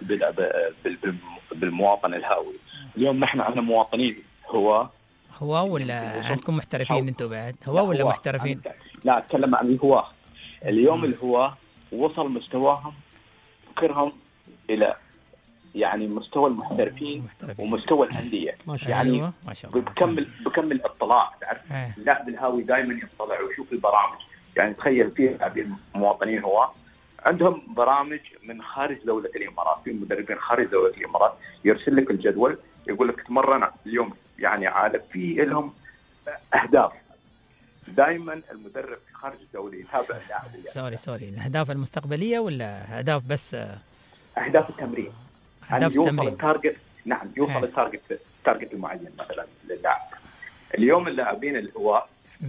بالمواطن الهاوي. اليوم نحن عندنا مواطنين هواة. هواة ولا عندكم محترفين انتم بعد؟ هواة ولا محترفين؟ لا اتكلم عن الهواة. اليوم الهواة وصل مستواهم فكرهم إلى يعني مستوى المحترفين ومستوى الأندية. يعني ما شاء الله. بكمل بكمل اطلاع تعرف اللاعب الهاوي دائما يطلع ويشوف البرامج. يعني تخيل فيه لاعبين مواطنين هو عندهم برامج من خارج دولة الإمارات، في مدربين خارج دولة الإمارات يرسل لك الجدول يقول لك تمرن اليوم يعني عالم في لهم أهداف. دائما المدرب في خارج الدولة يتابع اللاعب. سوري سوري الأهداف المستقبلية ولا أهداف بس؟ أهداف التمرين. أهداف يوصل التمرين. التارجت. نعم يوصل التارجت التارجت المعين مثلا للاعب. اليوم اللاعبين الهواة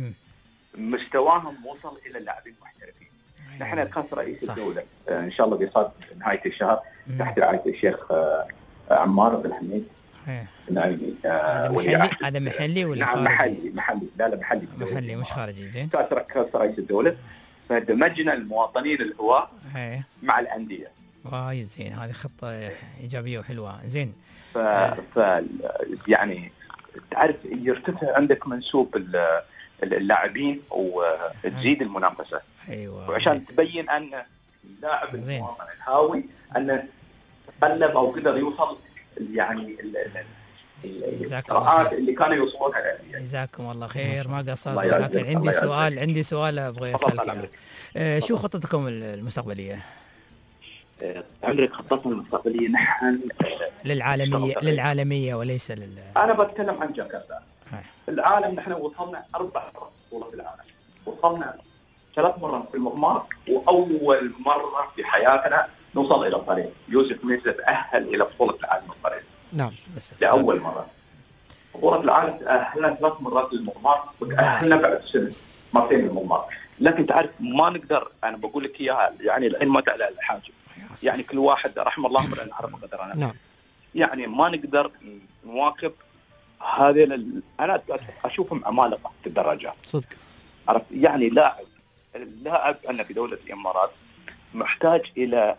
مستواهم وصل إلى اللاعبين المحترفين. نحن كاس رئيس صح. الدولة إن شاء الله بيصاد نهاية الشهر مم. تحت رعاية الشيخ عمار بن حميد. نعم محلي هذا محلي ولا نعم محلي محلي لا لا محلي محلي مش خارجي. زين كاس كاس رئيس الدولة فدمجنا المواطنين الهواة مع الأندية. وايد زين، هذه خطه ايجابيه وحلوه. زين ف... ف يعني تعرف يرتفع عندك منسوب اللاعبين وتزيد المنافسه. ايوه، وعشان تبين ان اللاعب المواطن الهاوي انه تقلب او قدر يوصل يعني القراءات اللي كانوا يوصلونها لها. جزاكم الله خير، ما قصرت. لكن عندي سؤال عندي سؤال ابغى اسالك. آه شو خطتكم المستقبليه؟ عمرك خطتنا المستقبليه نحن للعالميه للعالميه وليس لل انا بتكلم عن جاكرتا. العالم نحن وصلنا اربع بطولات العالم، وصلنا ثلاث مرات في المضمار، واول مره في حياتنا نوصل الى الطريق. يوسف ميزة تاهل الى بطوله العالم الطريق. نعم، لاول مره. بطوله العالم تاهلنا ثلاث مرات للمضمار، وتاهلنا بعد سنه مرتين للمضمار. لكن تعرف ما نقدر، انا بقول لك اياها يعني العين ما تعلى الحاجب، يعني كل واحد رحم الله امرئ عرف قدره. نعم. يعني ما نقدر نواكب هذه ال... انا اشوفهم عمالقه في الدراجات صدق. عرفت يعني لاعب اللاعب عندنا في دوله الامارات محتاج الى،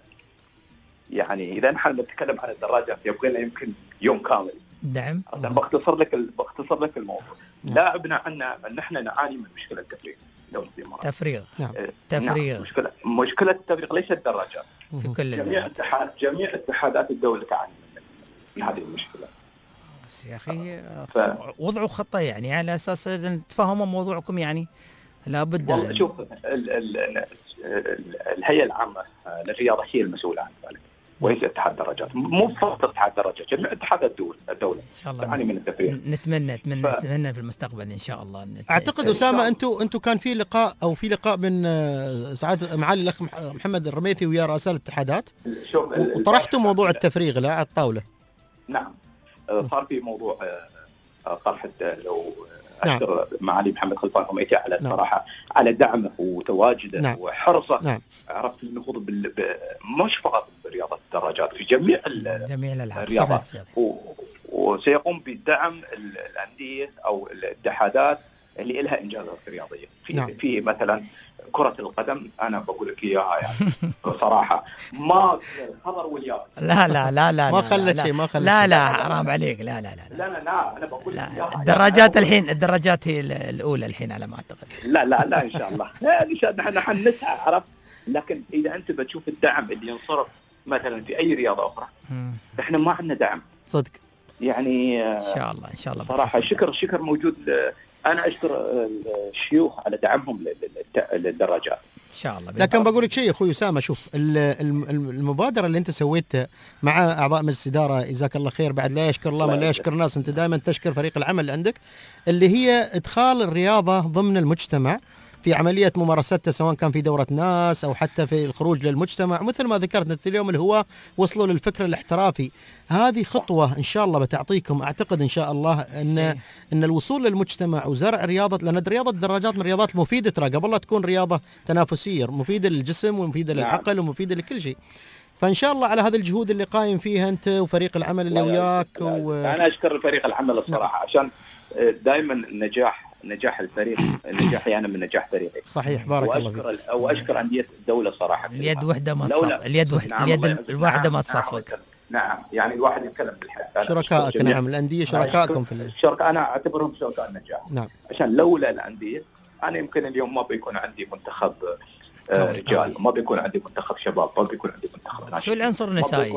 يعني اذا نحن نتكلم عن الدراجات يبقى لنا يمكن يوم كامل دعم. انا بختصر لك ال... بختصر لك الموضوع. نعم. لاعبنا عندنا نحن نعاني من مشكله التفريغ دوله الامارات. تفريغ. نعم. تفريغ. نعم. مشكله مشكله التفريغ ليس الدراجات. في كل جميع اتحاد جميع اتحادات الدوله تعاني من, من هذه المشكله. بس يا اخي ف... وضعوا خطه يعني على اساس تفهموا موضوعكم، يعني لابد. والله شوف ال ال ال الهيئه العامه للرياضه هي المسؤوله عن ذلك، وليس اتحاد الدراجات. مو فقط اتحاد الدراجات، جميع اتحادات الدوله الدوله ان شاء الله تعاني من التفريغ. نتمنى نتمنى ف... نتمنى في المستقبل ان شاء الله. اعتقد اسامه انتم انتم كان في لقاء او في لقاء من سعاده معالي الاخ محمد الرميثي ويا رؤساء الاتحادات، وطرحتوا موضوع التفريغ لا على الطاوله. نعم، صار في موضوع طرح لو اشكر نعم. معالي محمد خلفان الرميثي على الصراحه نعم. على دعمه وتواجده نعم. وحرصه نعم. عرفت النهوض بال... ب... مش فقط برياضه الدراجات، في جميع ال... جميع الالعاب الرياضات، و... وسيقوم بدعم الانديه او الاتحادات اللي لها انجازات رياضيه في نعم. في مثلا كرة القدم. أنا بقول لك إياها يعني بصراحة ما خضر واليابس. لا لا لا لا ما خلت شيء ما خلت لا لا حرام عليك. لا لا لا لا لا لا أنا بقول لك إياها. الدراجات الحين الدراجات هي الأولى الحين على ما أعتقد. لا لا لا إن شاء الله. لا إن شاء الله نحن نحن نسعى عرفت. لكن إذا أنت بتشوف الدعم اللي ينصرف مثلا في أي رياضة أخرى، إحنا ما عندنا دعم صدق. يعني إن شاء الله إن شاء الله صراحة شكر شكر موجود. أنا أشكر الشيوخ على دعمهم للدراجات إن شاء الله. لكن بقول لك شيء أخوي أسامة، شوف المبادرة اللي أنت سويتها مع أعضاء مجلس الإدارة جزاك الله خير، بعد لا يشكر الله من لا يشكر الناس، أنت دائما تشكر فريق العمل اللي عندك، اللي هي إدخال الرياضة ضمن المجتمع في عملية ممارستها، سواء كان في دورة ناس أو حتى في الخروج للمجتمع. مثل ما ذكرت أنت اليوم الهواة وصلوا للفكر الاحترافي، هذه خطوة إن شاء الله بتعطيكم، أعتقد إن شاء الله أن أن الوصول للمجتمع وزرع رياضة، لأن رياضة الدراجات من الرياضات المفيدة، ترى قبل لا تكون رياضة تنافسية، مفيدة للجسم ومفيدة للعقل ومفيدة لكل شيء. فإن شاء الله على هذه الجهود اللي قايم فيها أنت وفريق العمل اللي وياك و... أنا أشكر فريق العمل الصراحة نعم. عشان دائما النجاح نجاح الفريق نجاحي يعني من نجاح فريقي. صحيح بارك الله فيك. واشكر انديه الدوله صراحه. اليد وحده ما تصفق، اليد وحده نعم اليد الواحده ما تصفق. نعم يعني الواحد يتكلم بالحق. شركائك نعم الأندية شركائكم في الشركاء، أنا أعتبرهم شركاء النجاح. نعم. عشان لولا الأندية أنا يمكن اليوم ما بيكون عندي منتخب آه رجال، ما بيكون عندي منتخب شباب، ما بيكون عندي منتخب ناشئين. شو العنصر النسائي؟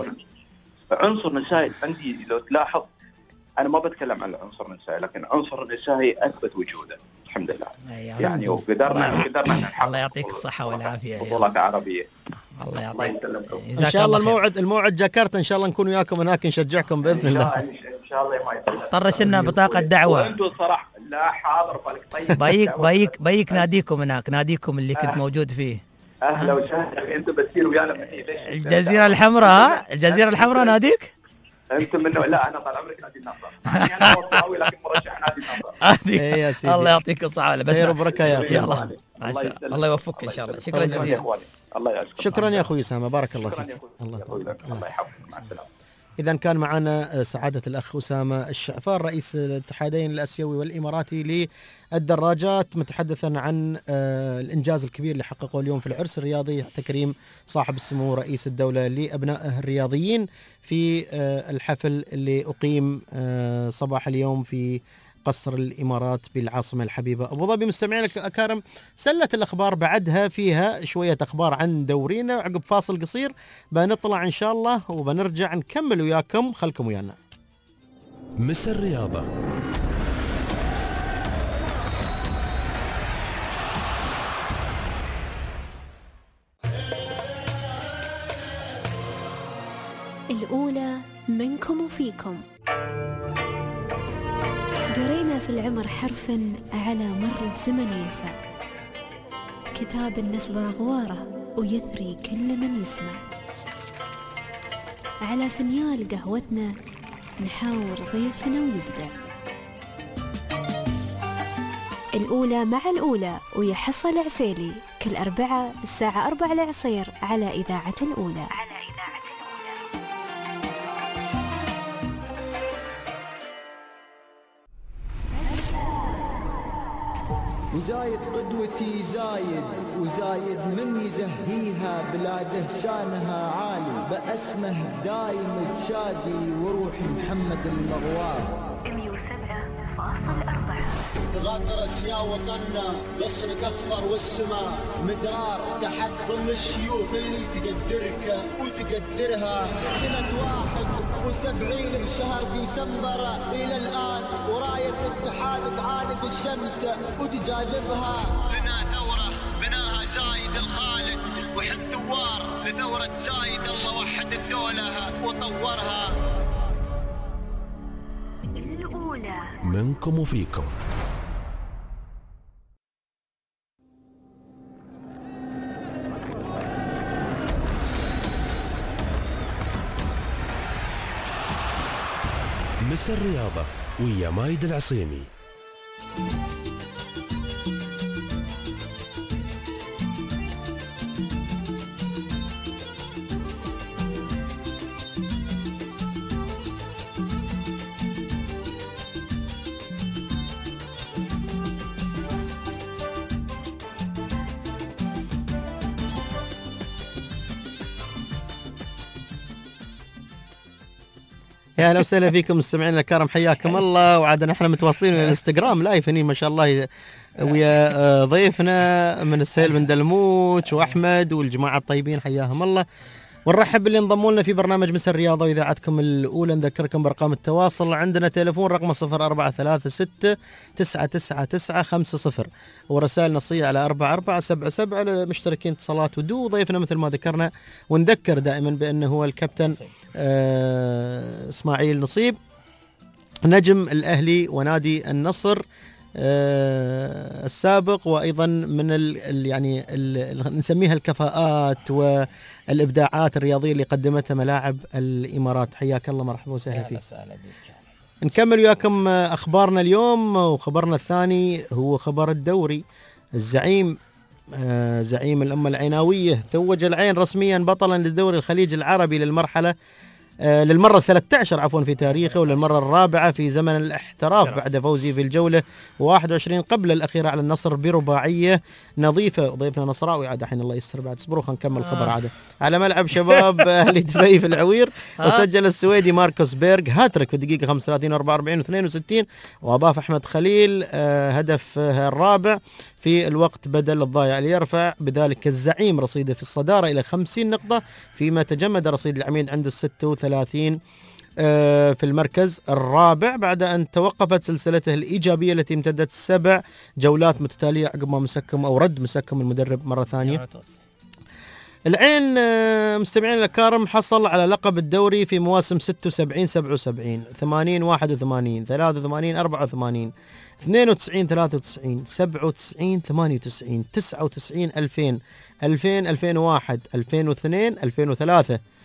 عنصر النسائي عندي لو تلاحظ أنا ما بتكلم عن العنصر النسائي، لكن عنصر النسائي أثبت وجوده الحمد لله. يعني وقدرنا قدرنا نحقق. الله يعطيك الصحة والعافية. بطولات عربية. الله يعطيك. إن شاء الله الموعد الموعد جاكرتا إن شاء الله نكون وياكم هناك نشجعكم بإذن الله. إن شاء الله ما يطلع. طرش لنا بطاقة دعوة. وأنتم صراحة لا حاضر بالك طيب. بايك بايك بايك ناديكم هناك، ناديكم اللي كنت موجود فيه. أهلا وسهلا. أنتم بتصيروا ويانا الجزيرة الحمراء، الجزيرة الحمراء ناديك؟ انت منه لا انا طال عمرك نادي النصر. انا مصاوي لكن مرشح نادي النصر. الله يعطيك الصحه خير وبركه يا اخي. يلا الله يوفقك ان شاء الله. شكرا جزيلا. الله يشكرك. شكرا يا اخوي اسامه بارك الله فيك. الله الله يحفظك. مع السلامه. اذا كان معنا سعاده الاخ اسامه الشعفان رئيس الاتحادين الاسيوي والاماراتي الدراجات متحدثا عن الإنجاز الكبير اللي حققه اليوم في العرس الرياضي تكريم صاحب السمو رئيس الدولة لأبنائه الرياضيين في الحفل اللي أقيم صباح اليوم في قصر الإمارات بالعاصمة الحبيبة أبو ظبي. مستمعين الأكارم، سلة الأخبار بعدها فيها شوية أخبار عن دورينا، عقب فاصل قصير بنطلع إن شاء الله وبنرجع نكمل وياكم، خلكم ويانا. مس الرياضة. الأولى منكم وفيكم. قرينا في العمر حرفا على مر الزمن ينفع، كتاب النسب أغواره ويثري كل من يسمع. على فنيال قهوتنا نحاور ضيفنا ويبدع. الأولى مع الأولى ويحصل عسيلي كل أربعة الساعة أربعة العصير على إذاعة الأولى. وزايد قدوتي زايد وزايد من يزهيها بلاده شانها عالي، بأسمه دايم تشادي وروحي محمد المغوار. مية وسبعة فاصل أربعة. تغادر أسيا وطننا غصنك أخضر والسماء مدرار تحت ظل الشيوخ اللي تقدرك وتقدرها. سنة واحد وسبعين بشهر ديسمبر إلى الآن وراية الاتحاد تعاند الشمس وتجاذبها. لنا ثورة بناها زايد الخالد وحد ثوار لثورة زايد، الله وحد الدولة وطورها. الأولى منكم وفيكم. مس الرياضة ويا مايد العصيمي. يا اهلا وسهلا فيكم مستمعينا الكرام، حياكم الله. وعادنا احنا متواصلين ويا الانستغرام لايف هني ما شاء الله ويا ضيفنا من السهيل بن دلموت واحمد والجماعه الطيبين حياهم الله. ونرحب باللي انضموا لنا في برنامج مس الرياضه واذاعتكم الاولى. نذكركم بارقام التواصل، عندنا تليفون رقم صفر أربعة ثلاثة ستة تسعة تسعة تسعة خمسة صفر، ورسائل نصيه على أربعة أربعة سبعة سبعة لمشتركين اتصالات ودو. ضيفنا مثل ما ذكرنا ونذكر دائما بانه هو الكابتن آه اسماعيل نصيب، نجم الاهلي ونادي النصر آه السابق، وايضا من ال يعني ال نسميها الكفاءات والابداعات الرياضيه اللي قدمتها ملاعب الامارات. حياك الله، مرحبا وسهلا فيك. نكمل وياكم اخبارنا اليوم، وخبرنا الثاني هو خبر الدوري. الزعيم آه زعيم الامه العيناويه توج العين رسميا بطلا للدوري الخليج العربي للمرحله آه للمرة الثالثة عشر عفوا في تاريخه، وللمرة الرابعة في زمن الاحتراف بعد فوزه في الجولة واحد وعشرين قبل الأخيرة على النصر برباعية نظيفة. ضيفنا نصراوي عاد حين الله يستر بعد اصبروا خلينا نكمل الخبر آه. عاده على ملعب شباب أهلي دبي في العوير. آه. وسجل السويدي ماركوس بيرغ هاتريك في الدقيقة خمسة وثلاثين وأربعة وأربعين واثنين وستين، وأضاف أحمد خليل آه هدف آه الرابع في الوقت بدل الضايع ليرفع بذلك الزعيم رصيده في الصدارة إلى خمسين نقطة، فيما تجمد رصيد العميد عند الستة وثلاثين في المركز الرابع بعد أن توقفت سلسلته الإيجابية التي امتدت سبع جولات متتالية عقب ما مسكم أو رد مسكم المدرب مرة ثانية. العين مستمعين الكرام حصل على لقب الدوري في مواسم ستة وسبعين سبعة وسبعين ثمانين واحد وثمانين ثلاثة وثمانين أربعة وثمانين اثنين وتسعين ثلاثة وتسعين سبعة وتسعين ثمانية وتسعين تسعة وتسعين ألفين ألفين ألفين وواحد ألفين واثنين ألفين وثلاثة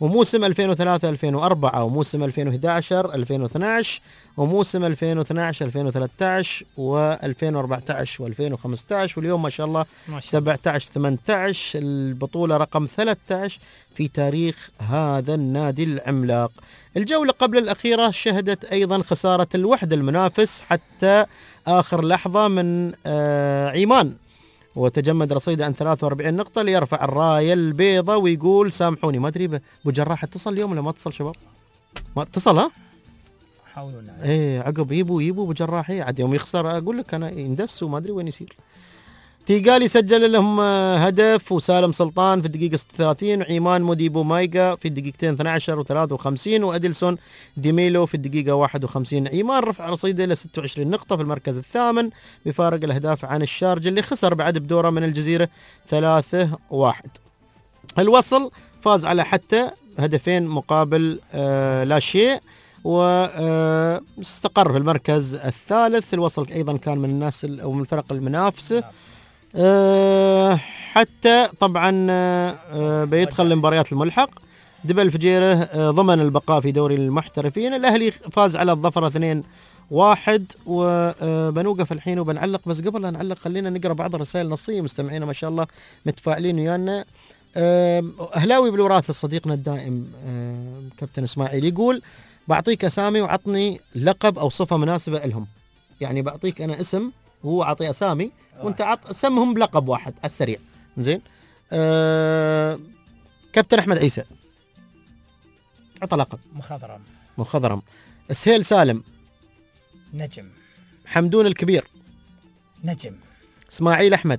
وموسم ألفين وثلاثة ألفين وأربعة وموسم ألفين وأحد عشر ألفين واثني عشر وموسم ألفين واثني عشر ألفين وثلاثة عشر وألفين وأربعة عشر وألفين وخمسة عشر واليوم ما شاء الله سبعة عشر ثمانية عشر البطولة رقم ثلاثة عشر في تاريخ هذا النادي العملاق. الجولة قبل الأخيرة شهدت أيضا خسارة الوحدة المنافس حتى آخر لحظة من آه عيمان، وتجمد رصيده عن ثلاثة وأربعين نقطة ليرفع الراية البيضة ويقول سامحوني. ما أدري أبو جراح اتصل اليوم ولا ما اتصل شباب؟ ما اتصل ها؟ حاولوا ايه عقب يبوا يبوا ابو جراح إيه عاد يوم يخسر اقول لك انا يندس وما ادري وين يصير. تيغالي سجل لهم هدف وسالم سلطان في الدقيقة ستة وثلاثين وعيمان موديبو مايقا في الدقيقتين اثني عشر وثلاثة وخمسين وأديلسون ديميلو في الدقيقة واحد وخمسين. عيمان رفع رصيده إلى ستة وعشرين نقطة في المركز الثامن بفارق الأهداف عن الشارجة اللي خسر بعد بدوره من الجزيرة ثلاثة واحد. الوصل فاز على حتى هدفين مقابل آه لا شيء واستقر في المركز الثالث. الوصل أيضا كان من الناس أو من الفرق المنافسة أه حتى طبعا أه بيدخل لمباريات الملحق. دبل فجيرة أه ضمن البقاء في دوري المحترفين. الأهلي فاز على الظفر اثنين واحد وبنوقف الحين وبنعلق. بس قبل لا نعلق خلينا نقرأ بعض الرسائل النصية. مستمعينا ما شاء الله متفائلين ويانا. أه أهلاوي بالوراثة صديقنا الدائم أه كابتن إسماعيل يقول بعطيك أسامي وعطني لقب أو صفة مناسبة لهم. يعني بعطيك أنا اسم وهو عطي أسامي وانت عط سمهم بلقب واحد على السريع. زين أه... كابتن احمد عيسى عطى لقب مخضرم. مخضرم. سهيل سالم نجم. حمدون الكبير نجم. اسماعيل احمد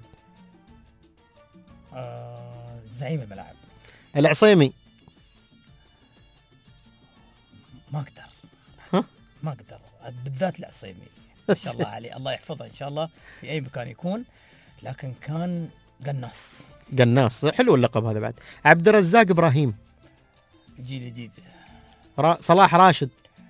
آه... زعيم الملاعب. العصيمي ما اقدر ها ما اقدر بالذات العصيمي ما شاء الله عليه الله يحفظه ان شاء الله في اي مكان يكون، لكن كان قناص. قناص حلو اللقب هذا بعد. عبد الرزاق ابراهيم جيل جديد. را... صلاح راشد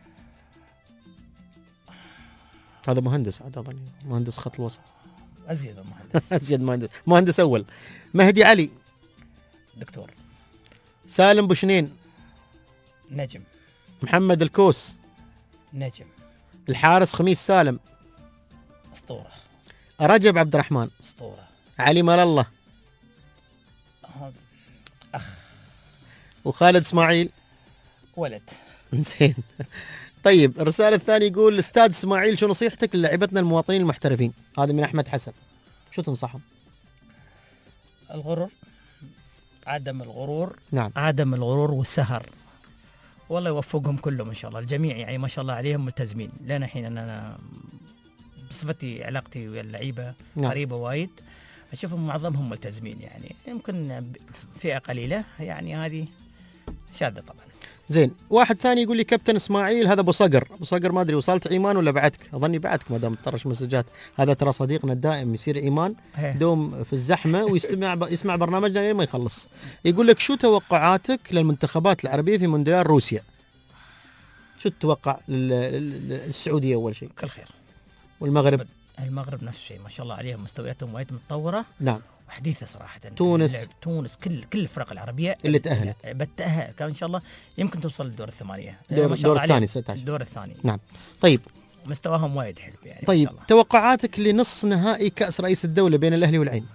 هذا مهندس عاد اظن مهندس خط الوسط ازيد من مهندس ازيد مهندس مهندس اول. مهدي علي دكتور. سالم بوشنين نجم. محمد الكوس نجم. الحارس خميس سالم اسطوره. رجب عبد الرحمن اسطوره. علي مال الله اخ. وخالد اسماعيل ولد. زين طيب الرسالة الثانية يقول الاستاذ اسماعيل شو نصيحتك للاعبتنا المواطنين المحترفين؟ هذا من احمد حسن. شو تنصحهم؟ الغرور، عدم الغرور. نعم. عدم الغرور والسهر. والله يوفقهم كلهم ان شاء الله الجميع، يعني ما شاء الله عليهم ملتزمين. لنا الحين انا بصفتي علاقتي ويا اللعيبه نعم. قريبه وايد، اشوفهم معظمهم ملتزمين، يعني يمكن فئه قليله يعني هذه شاذه طبعا. زين واحد ثاني يقول لي كابتن اسماعيل هذا ابو صقر. ابو صقر ما ادري وصلت ايمان ولا بعدك؟ اظني بعدك ما دام تطرش مسجات. هذا ترى صديقنا الدائم يصير ايمان دوم في الزحمه ويستمع ب... يسمع برنامجنا لين ما يخلص. يقول لك شو توقعاتك للمنتخبات العربيه في مونديال روسيا؟ شو تتوقع للسعوديه اول شيء؟ كل خير. والمغرب؟ المغرب نفس الشيء ما شاء الله عليهم مستوياتهم وايد متطوره. نعم. وحديثه صراحه. تونس. تونس كل كل الفرق العربيه اللي تاهلت بتاهل كان ان شاء الله يمكن توصل للدور الثمانيه. دور, دور الثاني ستة عشر. الدور الثاني. نعم. طيب مستواهم وايد حلو يعني. طيب توقعاتك لنص نهائي كأس رئيس الدولة بين الأهلي والعين؟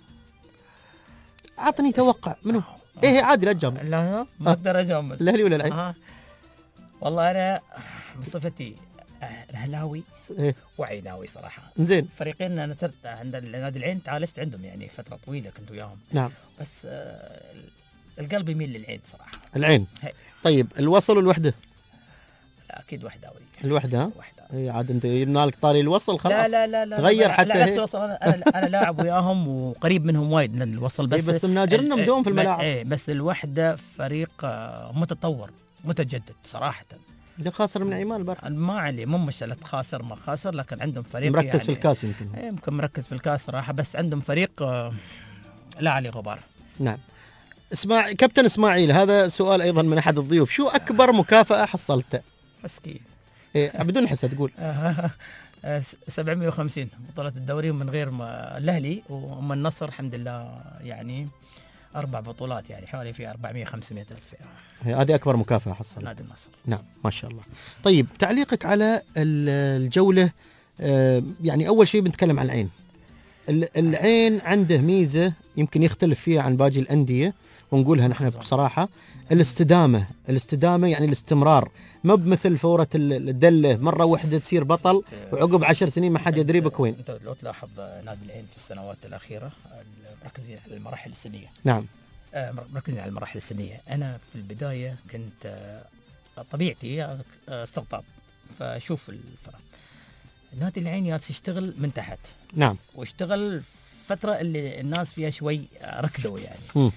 عطني توقع منو؟ ايه عادي لا تجاوب. لا ما اقدر اجاوب. الأهلي ولا العين؟ آه. والله انا بصفتي اهلاوي إيه؟ وعيناوي صراحه. زين. فريقين انا صرت عند نادي العين تعالجت عندهم يعني فتره طويله كنت وياهم. نعم. بس آه القلب يميل للعين صراحه. العين. هي. طيب الوصل والوحده؟ لا اكيد وحداوي. الوحده ها؟ وحده. اي عاد انت جبنا لك طاري الوصل خلاص. لا لا لا لا تغير لا حتى لا لا الوصل انا انا, أنا لاعب وياهم وقريب منهم وايد من الوصل بس. بس مناجرنا مدوم في الملاعب. ايه بس الوحده فريق متطور متجدد صراحه. ده خاسر من عمان البارح. ما عليه مو مسألة خاسر ما خاسر، لكن عندهم فريق مركز يعني في الكاس يمكن. يمكن مركز في الكاس صراحة، بس عندهم فريق لا عليه غبار. نعم. اسمع كابتن اسماعيل هذا سؤال ايضا من احد الضيوف، شو اكبر مكافأة حصلتها؟ مسكين. إيه بدون حسد تقول. سبعمية وخمسين بطولة الدوري من غير ما الاهلي وام النصر الحمد لله يعني اربع بطولات يعني حوالي في أربعمائة خمسمائة الف. هذه اكبر مكافاه حصل نادي النصر. نعم ما شاء الله. طيب تعليقك على الجوله، يعني اول شيء بنتكلم عن العين. العين عنده ميزه يمكن يختلف فيها عن باقي الانديه، ونقولها نحن بصراحه، الاستدامه. الاستدامه يعني الاستمرار، ما بمثل فوره الدله مره واحده تصير بطل وعقب عشر سنين ما حد يدري بك وين. انت لو تلاحظ نادي العين في السنوات الاخيره مركزين على المراحل السنيه. نعم آه مركزين على المراحل السنيه. انا في البدايه كنت آه طبيعتي استقطاب، فشوف الفرق. نادي العين يالس يشتغل من تحت. نعم. واشتغل فتره اللي الناس فيها شوي ركضوا يعني. م.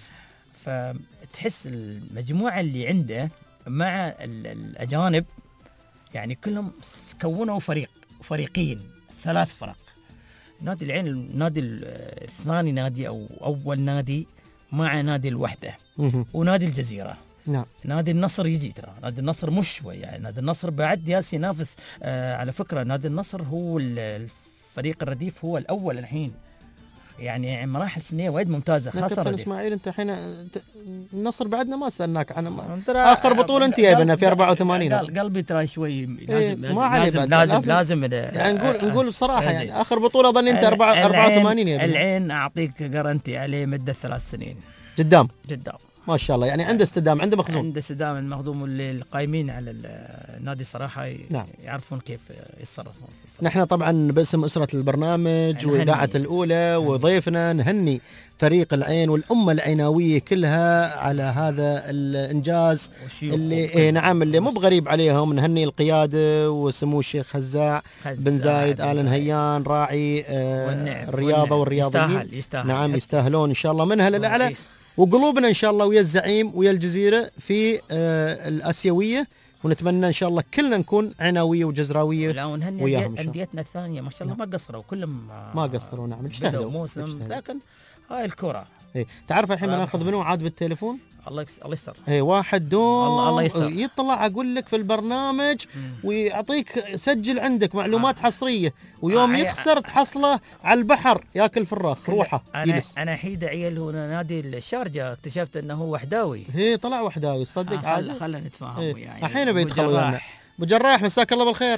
فتحس المجموعه اللي عنده مع الاجانب يعني كلهم كونوا فريق فريقين ثلاث فرق. نادي العين النادي الثاني نادي او اول نادي مع نادي الوحده ونادي الجزيره. نعم. نادي النصر يجي ترى، نادي النصر مش شوي يعني، نادي النصر بعد ياس ينافس. آه على فكره نادي النصر هو الفريق الرديف، هو الاول الحين يعني مراحل سنيه وايد ممتازه. خاصه كابتن اسماعيل انت الحين النصر بعدنا ما سالناك عن اخر بطوله انت جايبنا في أربعة وثمانين. قلبي ترى شوي لازم إيه لازم ما لازم, لازم, لازم, لازم يعني نقول نقول بصراحه يعني اخر بطوله ظن انت أربعة وثمانين يا العين اعطيك جارنتي عليه مده ثلاث سنين قدام قدام ما شاء الله. يعني عنده استدامه، عنده مخزون، عنده استدامه المخزون. واللي القايمين على النادي صراحه نعم. يعرفون كيف يتصرفون. نحن طبعا باسم اسره البرنامج واذاعه الاولى وضيفنا نهني فريق العين والامه العيناويه كلها على هذا الانجاز اللي إيه نعم اللي مو بغريب عليهم. نهني القياده وسمو الشيخ هزاع بن زايد آل نهيان راعي آه الرياضه والرياضيين. يستاهل يستاهل نعم يستاهلون ان شاء الله منها للاعلى، وقلوبنا ان شاء الله ويا الزعيم ويا الجزيره في آه الاسيويه، ونتمنى ان شاء الله كلنا نكون عناويه وجزراويه. لا ونهني انديتنا الثانيه ما شاء الله ما قصروا كلهم ما قصروا. نعم بدأوا موسم، لكن هاي الكره. ايه تعرف الحين ناخذ منو عاد بالتليفون؟ الله يكس... الله يستر. اي واحد دوم الله الله يستر يطلع اقول لك في البرنامج ويعطيك سجل عندك معلومات حصريه، ويوم يخسر تحصله على البحر ياكل فراخ روحه. انا يلس. انا حيد عيل هنا نادي الشارجه اكتشفت انه هو وحداوي. هي طلع وحداوي صدق. آه خل... خلنا نتفاهم إيه. يعني. الحين بيدخل ويانا ابو جراح. مساك الله بالخير.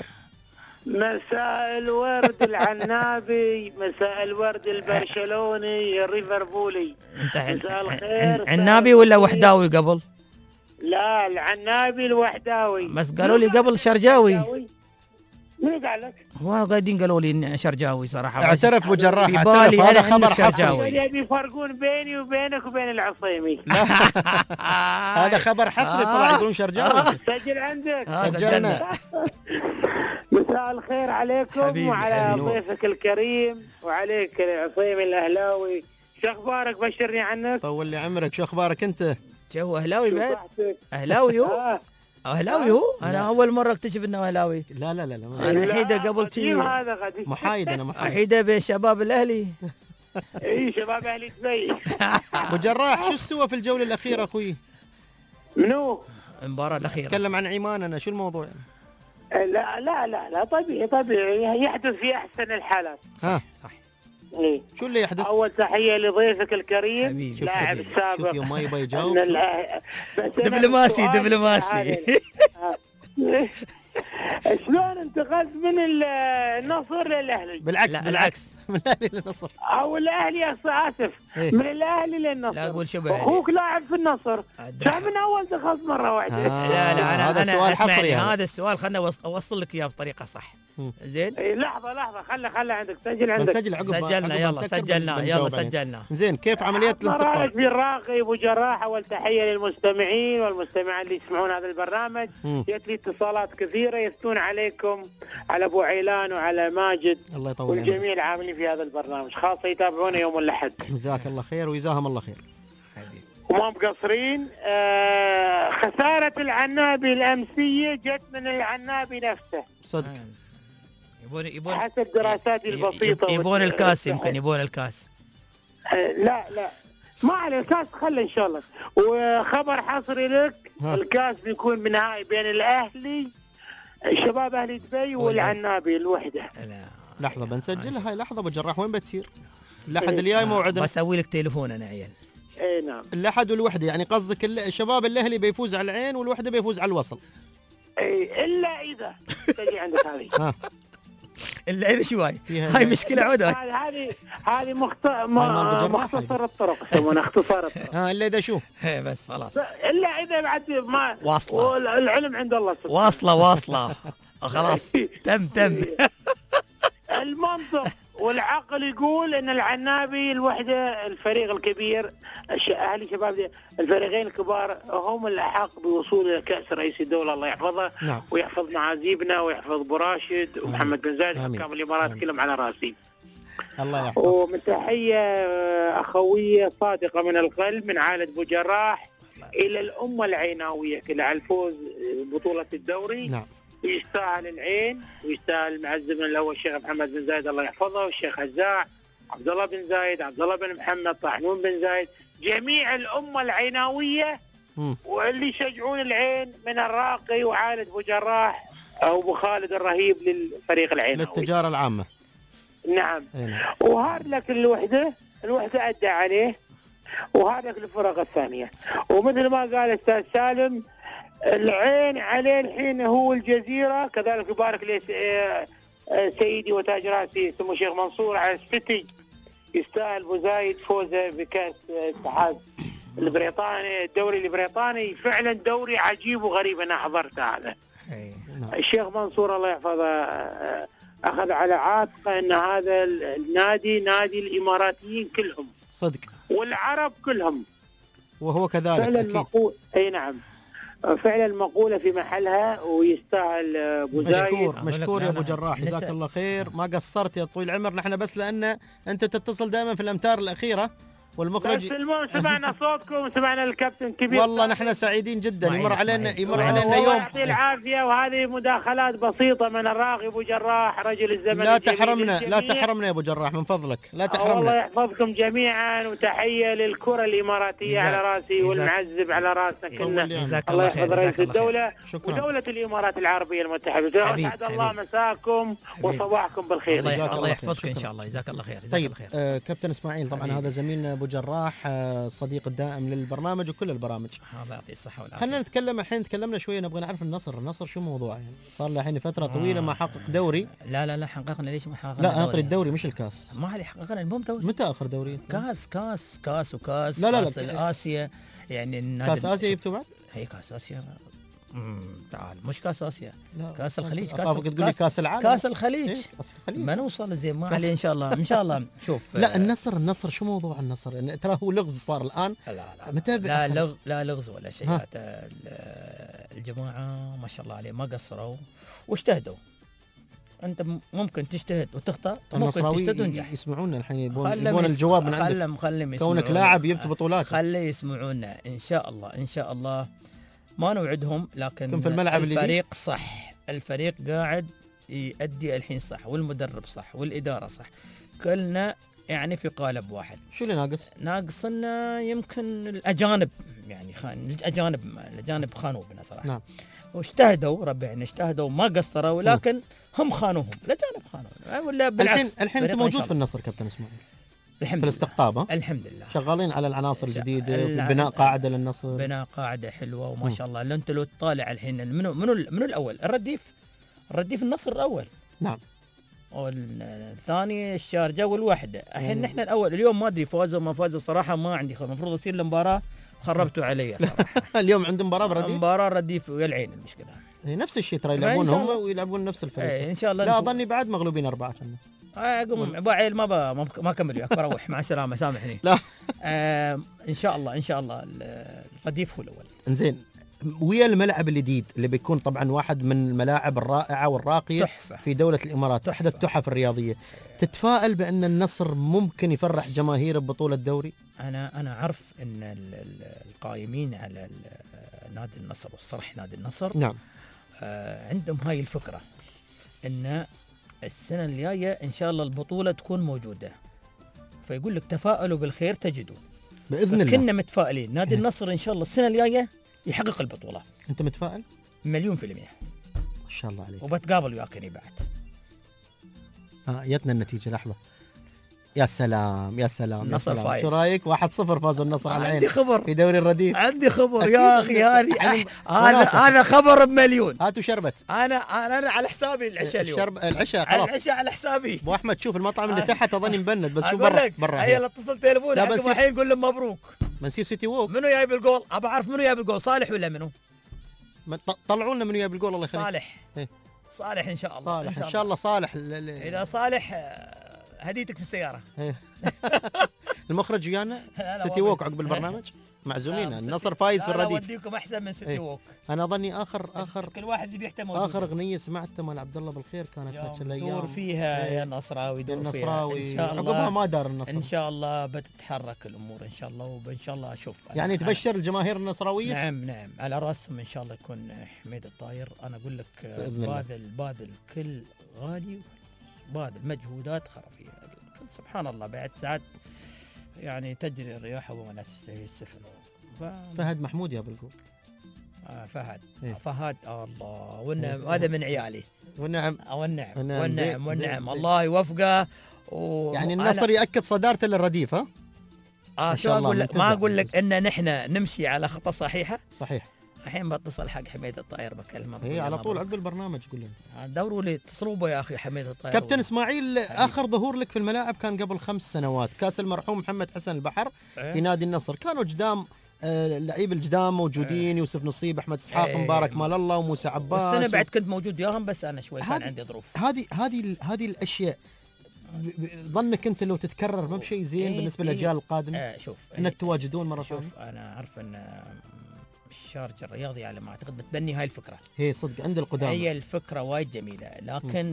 مساء الورد العنابي، مساء الورد البرشلوني الريفربولي. مساء الخير. عنابي ولا وحداوي قبل؟ لا العنابي الوحداوي. بس قالوا لي قبل شرجاوي. مين قال لك؟ هو قاعدين قالوا لي شرجاوي صراحه. اعترف ابو جراح اعترف، هذا خبر حصري. يبي يفرقون بيني وبينك وبين العصيمي. هذا خبر حصري طلع يقولون شرجاوي. سجل عندك. سجلنا. مساء الخير عليكم حبيبي وعلى حبيبي ضيفك الكريم وعليك العصيمي الاهلاوي. شو اخبارك؟ بشرني عنك. طول لي عمرك. شو اخبارك انت؟ جو اهلاوي بعد؟ اهلاوي هو؟ اهلاوي هو؟ انا اول مره اكتشف انه اهلاوي. لا لا لا, لا. انا حيده قبل شيء محايد. انا محايد حيده بين شباب الاهلي. اي شباب اهلي دبي. ابو جراح شو استوى في الجوله الاخيره اخوي؟ منو؟ المباراه الاخيره. تكلم عن عمان انا شو الموضوع؟ لا لا لا لا طبيعي طبيعي يحدث في احسن الحالات. صح صح. إيه؟ شو اللي يحدث؟ اول تحيه لضيفك الكريم لاعب السابق. شوف يوم ما يبغى يجاوب. دبلوماسي دبلوماسي. شلون انتقلت من النصر للاهلي؟ بالعكس لا بالعكس من الاهلي للنصر او الاهلي اسف إيه؟ من الاهلي للنصر. لا اقول شبه اخوك لاعب في النصر كان من اول دخلت مره واحده. آه لا لا انا هذا أنا سؤال حصري. هذا السؤال خلنا اوصل لك اياه بطريقه صح. زين. إيه لحظه لحظه خلي خلي عندك سجل عندك. سجل عقب سجلنا يلا سجلنا يلا سجلنا. زين كيف عمليه الانتقال؟ في الراقي ابو جراح. اول تحيه للمستمعين والمستمعين اللي يسمعون هذا البرنامج. جت لي اتصالات كثيره يفتون عليكم على ابو عيلان وعلى ماجد الله يطول والجميع العاملين في هذا البرنامج، خاصه يتابعونا يوم الاحد. جزاك الله خير وجزاهم الله خير. وما مقصرين. آه خساره العنابي الامسيه جت من العنابي نفسه صدق. يبون يبون حسب دراساتي البسيطه. يبون الكاس يمكن يبون الكاس. آه لا لا ما عليه الكاس خله ان شاء الله. وخبر حصري لك ها. الكاس بيكون بنهائي بين الاهلي شباب اهلي دبي والعنابي الوحده. لا لحظه بنسجلها هاي لحظه ابو جراح. وين بتصير؟ الاحد الجاي موعدنا. بسوي لك تليفون انا عيال. اي نعم. الاحد والوحده، يعني قصدك الشباب الاهلي بيفوز على العين والوحده بيفوز على الوصل. اي الا اذا تجي عندك هذه. الا اذا شو هاي؟ هاي مشكله عوده. هذه هذه هذه مخت... مختصر الطرق يسمونها اختصار الطرق. ها الا اذا شو؟ ايه بس خلاص. الا اذا بعد ما واصله والعلم عند الله سبحانه. واصله واصله خلاص تم تم. المنطق والعقل يقول ان العنابي الوحده الفريق الكبير اهلي شباب الفريقين الكبار هم الاحق بوصول الى كاس رئيس الدوله الله يحفظه. نعم. ويحفظ معازيبنا ويحفظ ابو راشد ومحمد بن زايد حكام الامارات كلهم على راسي. الله يحفظه. ومن تحيه اخويه صادقه من القلب من عائله ابو جراح الى الامه العيناويه كلها على الفوز ببطوله الدوري. نعم. يستاهل العين ويستاهل المعزم الاول الشيخ محمد بن زايد الله يحفظه والشيخ هزاع عبد الله بن زايد عبد الله بن محمد طاحنون بن زايد جميع الامه العيناويه واللي يشجعون العين من الراقي وعائله ابو جراح او ابو خالد الرهيب للفريق العيناوي للتجاره العامه. نعم. وهارد لك الوحده الوحده ادى عليه وهذا لك الفرق الثانيه. ومثل ما قال استاذ سالم العين عليه الحين هو الجزيرة. كذلك يبارك لي سيدي وتاج راسي سمو الشيخ منصور على السيتي يستاهل ابو زايد فوزه بكاس الاتحاد البريطاني الدوري البريطاني. فعلا دوري عجيب وغريب انا حضرته هذا. الشيخ منصور الله يحفظه اخذ على عاتقه ان هذا النادي نادي الاماراتيين كلهم صدق والعرب كلهم وهو كذلك. فعلا مقول اي نعم فعلا مقولة في محلها ويستاهل ابو زايد. مشكور مشكور يا ابو جراح جزاك الله خير ما قصرت يا طويل العمر. نحن بس لان انت تتصل دائما في الامتار الاخيره والمخرج. بس المهم سمعنا صوتكم وسمعنا الكابتن كبير. والله نحن سعيدين جدا. يمر علينا يمر علينا يوم. يعطيه العافيه وهذه مداخلات بسيطه من الراغي ابو جراح رجل الزمن. لا تحرمنا لا تحرمنا يا ابو جراح من فضلك لا تحرمنا. الله يحفظكم جميعا وتحيه للكره الاماراتيه على راسي والمعزب على راسنا كلنا. الله يحفظ رئيس الدوله ودوله الامارات العربيه المتحده. اسعد الله مساكم وصباحكم بالخير. الله يحفظك ان شاء الله. جزاك الله خير. طيب آه كابتن اسماعيل طبعا هذا زميلنا ابو جراح الصديق الدائم للبرنامج وكل البرامج. الله يعطيه الصحه والعافيه. خلينا نتكلم الحين تكلمنا شويه نبغى نعرف النصر النصر شو موضوعه يعني صار له الحين فتره طويله ما حقق دوري. لا لا لا حققنا ليش ما حققنا؟ لا اخر الدوري مش الكاس. ما عليه حققنا المهم دوري. متى اخر دوري؟ كاس كاس كاس وكاس. لا لا كاس لا اسيا يعني كاس اسيا جبتوا بعد؟ هي كاس اسيا امم تعال مش كاس اسيا كاس الخليج. كاس تقول لي كاس العالم كاس الخليج. إيه؟ كاس الخليج ما نوصل زين ما عليه ان شاء الله ان شاء الله نشوف. لا النصر النصر شو موضوع النصر يعني ترى هو لغز صار الان. لا لا متابع لا لغ لا لغز ولا شيء. الجماعه ما شاء الله عليه ما قصروا واجتهدوا. انت ممكن تجتهد وتخطا ممكن تجتهد وتنجح. يسمعونا الحين يبون يبون الجواب من عندك. خلهم خلهم كونك لاعب جبت بطولات خلي يسمعونا ان شاء الله ان شاء الله. ما نوعدهم لكن في الملعب الفريق اللي صح. الفريق قاعد يؤدي الحين صح والمدرب صح والإدارة صح كلنا يعني في قالب واحد. شو اللي ناقص؟ ناقصنا يمكن الأجانب يعني خان الأجانب الأجانب خانوا بنا صراحة. نعم. واجتهدوا ربعنا اجتهدوا ما قصروا لكن هم خانوهم الأجانب خانوا ولا بالعكس. الحين الحين أنت موجود في النصر كابتن اسماعيل. الحمد في الاستقطاب ها؟ الحمد لله شغالين على العناصر الجديده بناء قاعده للنصر. بناء قاعده حلوه وما شاء الله. انت لو تطالع الحين منو منو منو الاول؟ الرديف الرديف النصر الاول. نعم. والثاني الشارجه والوحده. الحين نحن الاول. اليوم ما ادري فازوا ما فازوا صراحه ما عندي خبر. المفروض يصير المباراه خربتوا علي صراحه. اليوم عندهم مباراه برديف. مباراه رديف والعين المشكله. نفس الشيء ترى يلعبون هم ويلعبون نفس الفريق. ايه ان شاء الله. لا اظني بعد مغلوبين اربعه كنا. اقوم بعيل ما ما ما كمل وياك بروح مع السلامه سامحني. لا آه ان شاء الله ان شاء الله الرديف هو الاول. انزين ويا الملعب الجديد اللي بيكون طبعا واحد من الملاعب الرائعه والراقيه تحفة. في دوله الامارات احدى التحف الرياضيه. تتفائل بان النصر ممكن يفرح جماهيره ببطوله دوري؟ انا انا عارف ان القائمين على نادي النصر والصرح نادي النصر نعم آه عندهم هاي الفكره ان السنه الجايه ان شاء الله البطوله تكون موجوده. فيقول لك تفائلوا بالخير تجدوا باذن الله. كنا متفائلين نادي النصر ان شاء الله السنه الجايه يحقق البطوله. انت متفائل؟ مليون في المية. ما شاء الله عليك. وبتقابل وياكني بعد. اه جتنا النتيجه لحظه. يا سلام يا سلام النصر يا سلام. فايز. شو رايك؟ واحد صفر فازوا النصر على العين عندي خبر في دوري الرديف. عندي خبر يا اخي هذه هذا هذا خبر بمليون. هاتوا شربت. انا انا انا على حسابي العشاء اليوم. الشرب العشاء على خلاص. العشاء على حسابي. ابو احمد شوف المطعم اللي تحت اظني مبند بس شو اقول برا لك برا هي لا اتصل تليفون حق الحين قول لهم مبروك. منسير سيتي ووك. منو جايب الجول؟ ابى اعرف منو جايب الجول، صالح ولا منو؟ طلعوا لنا منو جايب الجول الله يخليك. صالح. إيه؟ صالح ان شاء الله. صالح ان شاء, إن شاء الله صالح. اذا صالح هديتك في السياره. المخرج ويانا سيتي ووك عقب البرنامج معزومين. النصر فايز في الرديف. اوديكم احسن من سيتي ووك. انا اظني اخر اخر كل واحد اللي بيحتمل. اخر اغنيه سمعتها مال عبد الله بالخير كانت هاك الايام. دور فيها يا نصراوي دور النصراوي فيها ان شاء الله. عقبها ما دار النصر. ان شاء الله بتتحرك الامور ان شاء الله وان شاء الله اشوف. يعني تبشر الجماهير النصراويه. نعم نعم على راسهم ان شاء الله يكون حميد الطاير. انا اقول لك باذل باذل كل غالي باذل مجهودات خرافيه. سبحان الله بعد ساعات يعني تجري الرياح ولا تستهي السفن. ف... فهد محمود يا بالقول. آه فهد إيه؟ آه فهد آه الله والنعم هذا من عيالي. والنعم والنعم والنعم والنعم, والنعم. الله يوفقه. و... يعني النصر يأكد صدارته للرديف. ها اه شو اقول لك؟ ما اقول لك ان نحن نمشي على خطه صحيحه. صحيح. الحين بتصل حق حميد الطاير بكلمه. اي على طول عقب البرنامج قول لنا. دوروا لي اتصلوا به يا اخي حميد الطاير. كابتن اسماعيل اخر ظهور لك في الملاعب كان قبل خمس سنوات كاس المرحوم محمد حسن البحر أه؟ في نادي النصر. كانوا جدام اللعيب آه الجدام موجودين. أه؟ يوسف نصيب احمد اسحاق أه؟ مبارك مال الله وموسى عباس. والسنه بعد كنت موجود وياهم بس انا شوي كان عندي ظروف. هذه هذه هذه الاشياء ظنك انت لو تتكرر ما بشيء زين إيه للنسبه للاجيال إيه القادمه؟ آه شوف انك إيه تواجدون مره ثانيه. شوف انا اعرف ان الشارجة الرياضي على ما اعتقد بتبني هاي الفكره. هي صدق عند القدامى. هي الفكره وايد جميله لكن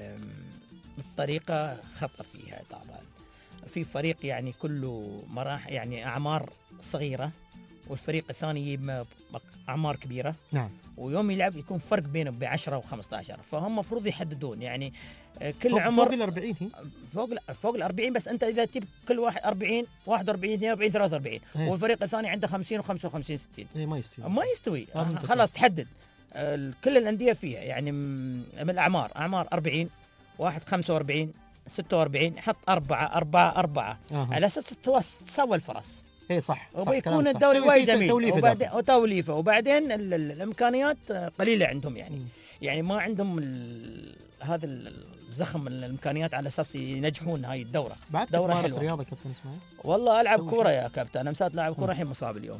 الطريقه خطا فيها طبعا. في فريق يعني كله مراحل يعني اعمار صغيره والفريق الثاني يجيب اعمار كبيره. نعم. ويوم يلعب يكون فرق بينه ب عشرة وخمسة عشر فهم المفروض يحددون يعني كل فوق عمر فوق ال أربعين هي فوق فوق ال أربعين بس انت اذا تجيب كل واحد أربعين واحد وأربعين اثنين وأربعين ثلاثة وأربعين هي. والفريق الثاني عنده خمسين وخمسة وخمسين ستين. اي ما يستوي ما يستوي خلاص تحدد. كل الانديه فيها يعني من الاعمار اعمار أربعين واحد خمسة وأربعين ستة وأربعين حط أربعة أربعة أربعة آه. على أساس تساوى الفرص. اي صح, صح وبيكون الدوري وايد جميل وبعدين وتوليفه وبعدين ال ال الامكانيات قليله عندهم يعني م. يعني ما عندهم هذا الزخم الامكانيات على اساس ينجحون هاي الدوره. بعد دوره حلوه. رياضه كابتن اسماعيل؟ والله العب كوره يا كابتن. انا مسات لاعب كوره الحين مصاب اليوم.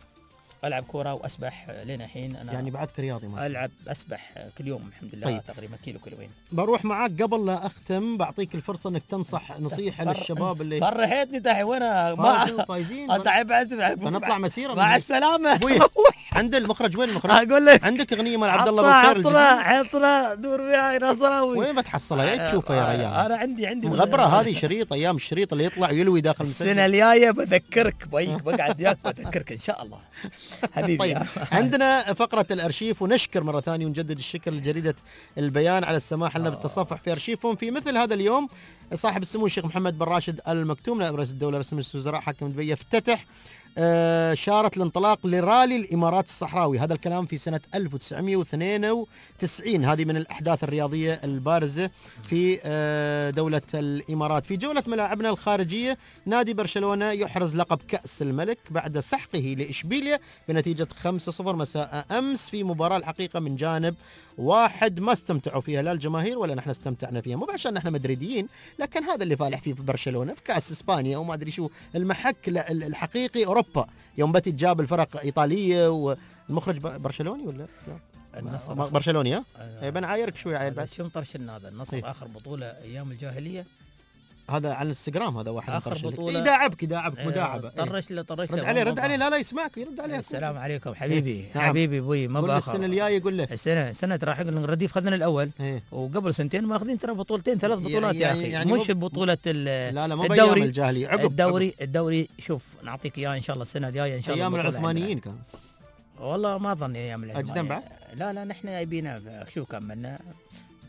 العب كوره واسبح لنا الحين. انا يعني بعدك رياضي ما العب اسبح كل يوم الحمد لله. طيب. تقريبا كيلو كيلوين. بروح معاك قبل لا اختم بعطيك الفرصه انك تنصح نصيحه فر... للشباب اللي فرحتني دحين وانا ما فايزين انت عيب بنطلع مسيره مع السلامه. عند المخرج وين المخرج؟ اقول لك عندك اغنيه مال عبد الله بالخير الجديد. عطنا عطنا دور فيها نصراوي. وين بتحصلها يا تشوفها يا ريال؟ انا عندي عندي مغبره هذه شريط ايام الشريط اللي يطلع ويلوي داخل المسجد. السنه الجايه بذكرك بيك بقعد وياك بذكرك ان شاء الله حبيبي. طيب عندنا فقره الارشيف ونشكر مره ثانيه ونجدد الشكر لجريده البيان على السماح لنا بالتصفح في ارشيفهم في مثل هذا اليوم. صاحب السمو الشيخ محمد بن راشد المكتوم نائب رئيس الدوله رئيس مجلس الوزراء حاكم دبي يفتتح آه شارة الانطلاق لرالي الإمارات الصحراوي. هذا الكلام في سنة ألف وتسعمئة واثنين وتسعين. هذه من الأحداث الرياضية البارزة في آه دولة الإمارات. في جولة ملاعبنا الخارجية نادي برشلونة يحرز لقب كأس الملك بعد سحقه لإشبيليا بنتيجة خمسة صفر مساء أمس في مباراة الحقيقة من جانب واحد ما استمتعوا فيها لا الجماهير ولا نحن استمتعنا فيها. مو عشان نحن مدريديين لكن هذا اللي فالح فيه في برشلونة في كأس إسبانيا وما أدري شو المحك الحقيقي أوروبا. يوم بتي جاب الفرق إيطالية والمخرج برشلوني ولا النصر برشلوني ها؟ أه بنعايرك شوي عيل بعد. شو مطرشنا هذا النصر ايه؟ آخر بطولة أيام الجاهلية. هذا على الانستغرام هذا واحد آخر بطولة يداعبك يداعبك اه مداعبة. طرش له طرش له رد عليه رد عليه لا لا يسمعك يرد عليه. السلام عليكم حبيبي ايه؟ حبيبي ابوي ما باخر. السنة الجاية يقول له السنة سنة راح يقول الرديف خذنا الأول ايه؟ وقبل سنتين ماخذين ترى بطولتين ثلاث بطولات يعني يا أخي يعني مش بطولة لا لا مو الدوري الجاهلية عقب الدوري عقب. الدوري شوف نعطيك إياه إن شاء الله السنة الجاية إن شاء الله. أيام العثمانيين كان والله ما أظن أيام أجدم بعد. لا لا نحن جايبينها شو كملنا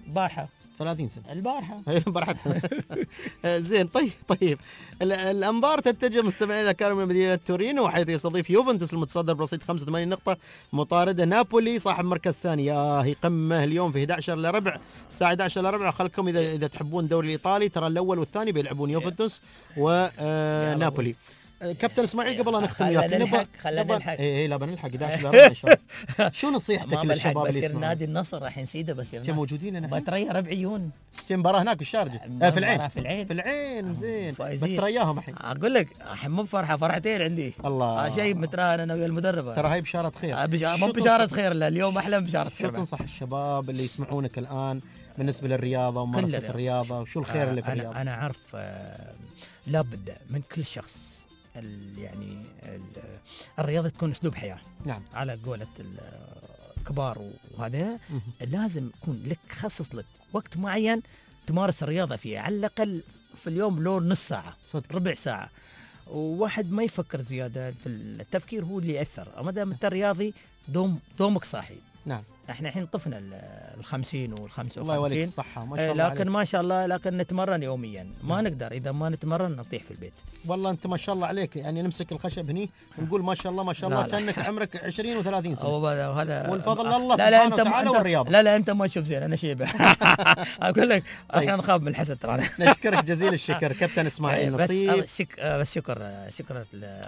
البارحه ثلاثين سنة البارحة براحتها. زين. طيب طيب ال- الأنظار تتجه مستمعين الكرام من مدينة تورينو، حيث يستضيف يوفنتوس المتصدر برصيد خمسة وثمانين نقطة مطاردة نابولي صاحب مركز ثاني. ياهي قمة اليوم في إحدى عشر إلا ربع، الساعة إحدى عشر إلا ربع. خلكم إذا إذا تحبون الدوري الإيطالي، ترى الأول والثاني بيلعبون يوفنتوس ونابولي. كابتن اسماعيل قبل ان نختم وياك خلينا نلحق خلينا نلحق اي اي لا بنلحق إحدى عشر إلا ربع ان شاء الله. شو نصيحتك للشباب اللي يصير نادي النصر راح ينسيده بس كم موجودين هنا بتريا ربعيون كم مباراه هناك بالشارجه آه في العين في العين في العين زين بترياهم الحين. اقول لك الحين مو فرحه فرحتين عندي الله شيء متراهن انا ويا المدربه ترى هاي بشاره خير بشارة مو بشاره خير لا اليوم احلى من بشاره خير. شو تنصح الشباب اللي يسمعونك الان بالنسبه للرياضه وممارسه الرياضه وشو الخير اللي في الرياضه؟ انا انا اعرف آه لابد من كل شخص يعني الرياضه تكون اسلوب حياه. نعم. على قولة الكبار وهذا لازم يكون لك خصص لك وقت معين تمارس الرياضه فيه، على الاقل في اليوم لو نص ساعه صدق. ربع ساعه. وواحد ما يفكر زياده في التفكير هو اللي ياثر. ما دام انت رياضي دوم دومك صاحي. نعم. احنا الحين طفنا الخمسين والخمسة الله يوليك الصحة ما شاء الله لكن عليك. ما شاء الله لكن نتمرن يوميا ما نعم. نقدر إذا ما نتمرن نطيح في البيت. والله أنت ما شاء الله عليك يعني نمسك الخشب هني ونقول ما شاء الله ما شاء الله كأنك عمرك عشرين وثلاثين سنة. وهذا والفضل الله لا لا سبحانه وتعالى والرياضة. لا لا أنت ما تشوف زين أنا شيبة. أقول لك أحيانا نخاف من الحسد ترى. نشكرك جزيل الشكر كابتن إسماعيل نصيب. بس شك بس شكر شكر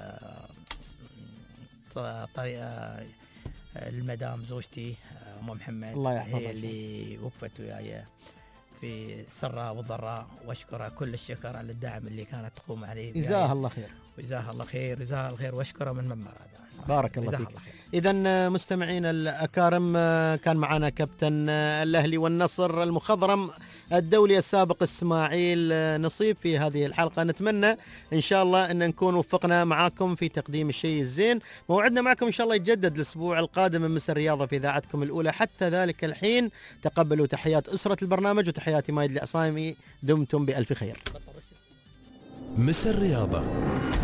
طريقة المدام زوجتي ام محمد الله يحفظها هي اللي وقفت وياي في السراء والضراء، واشكرها كل الشكر على الدعم اللي كانت تقوم عليه. جزاها الله خير. جزاها الله خير جزاها الخير واشكرها من منبر هذا. بارك الله فيك. إذا مستمعين الأكارم كان معنا كابتن الأهلي والنصر المخضرم الدولي السابق إسماعيل نصيب في هذه الحلقة. نتمنى إن شاء الله أن نكون وفقنا معاكم في تقديم الشيء الزين. موعدنا معكم إن شاء الله يتجدد الأسبوع القادم من مس الرياضة في إذاعتكم الأولى. حتى ذلك الحين تقبلوا تحيات أسرة البرنامج وتحياتي مايد العصامي. دمتم بألف خير. مس الرياضة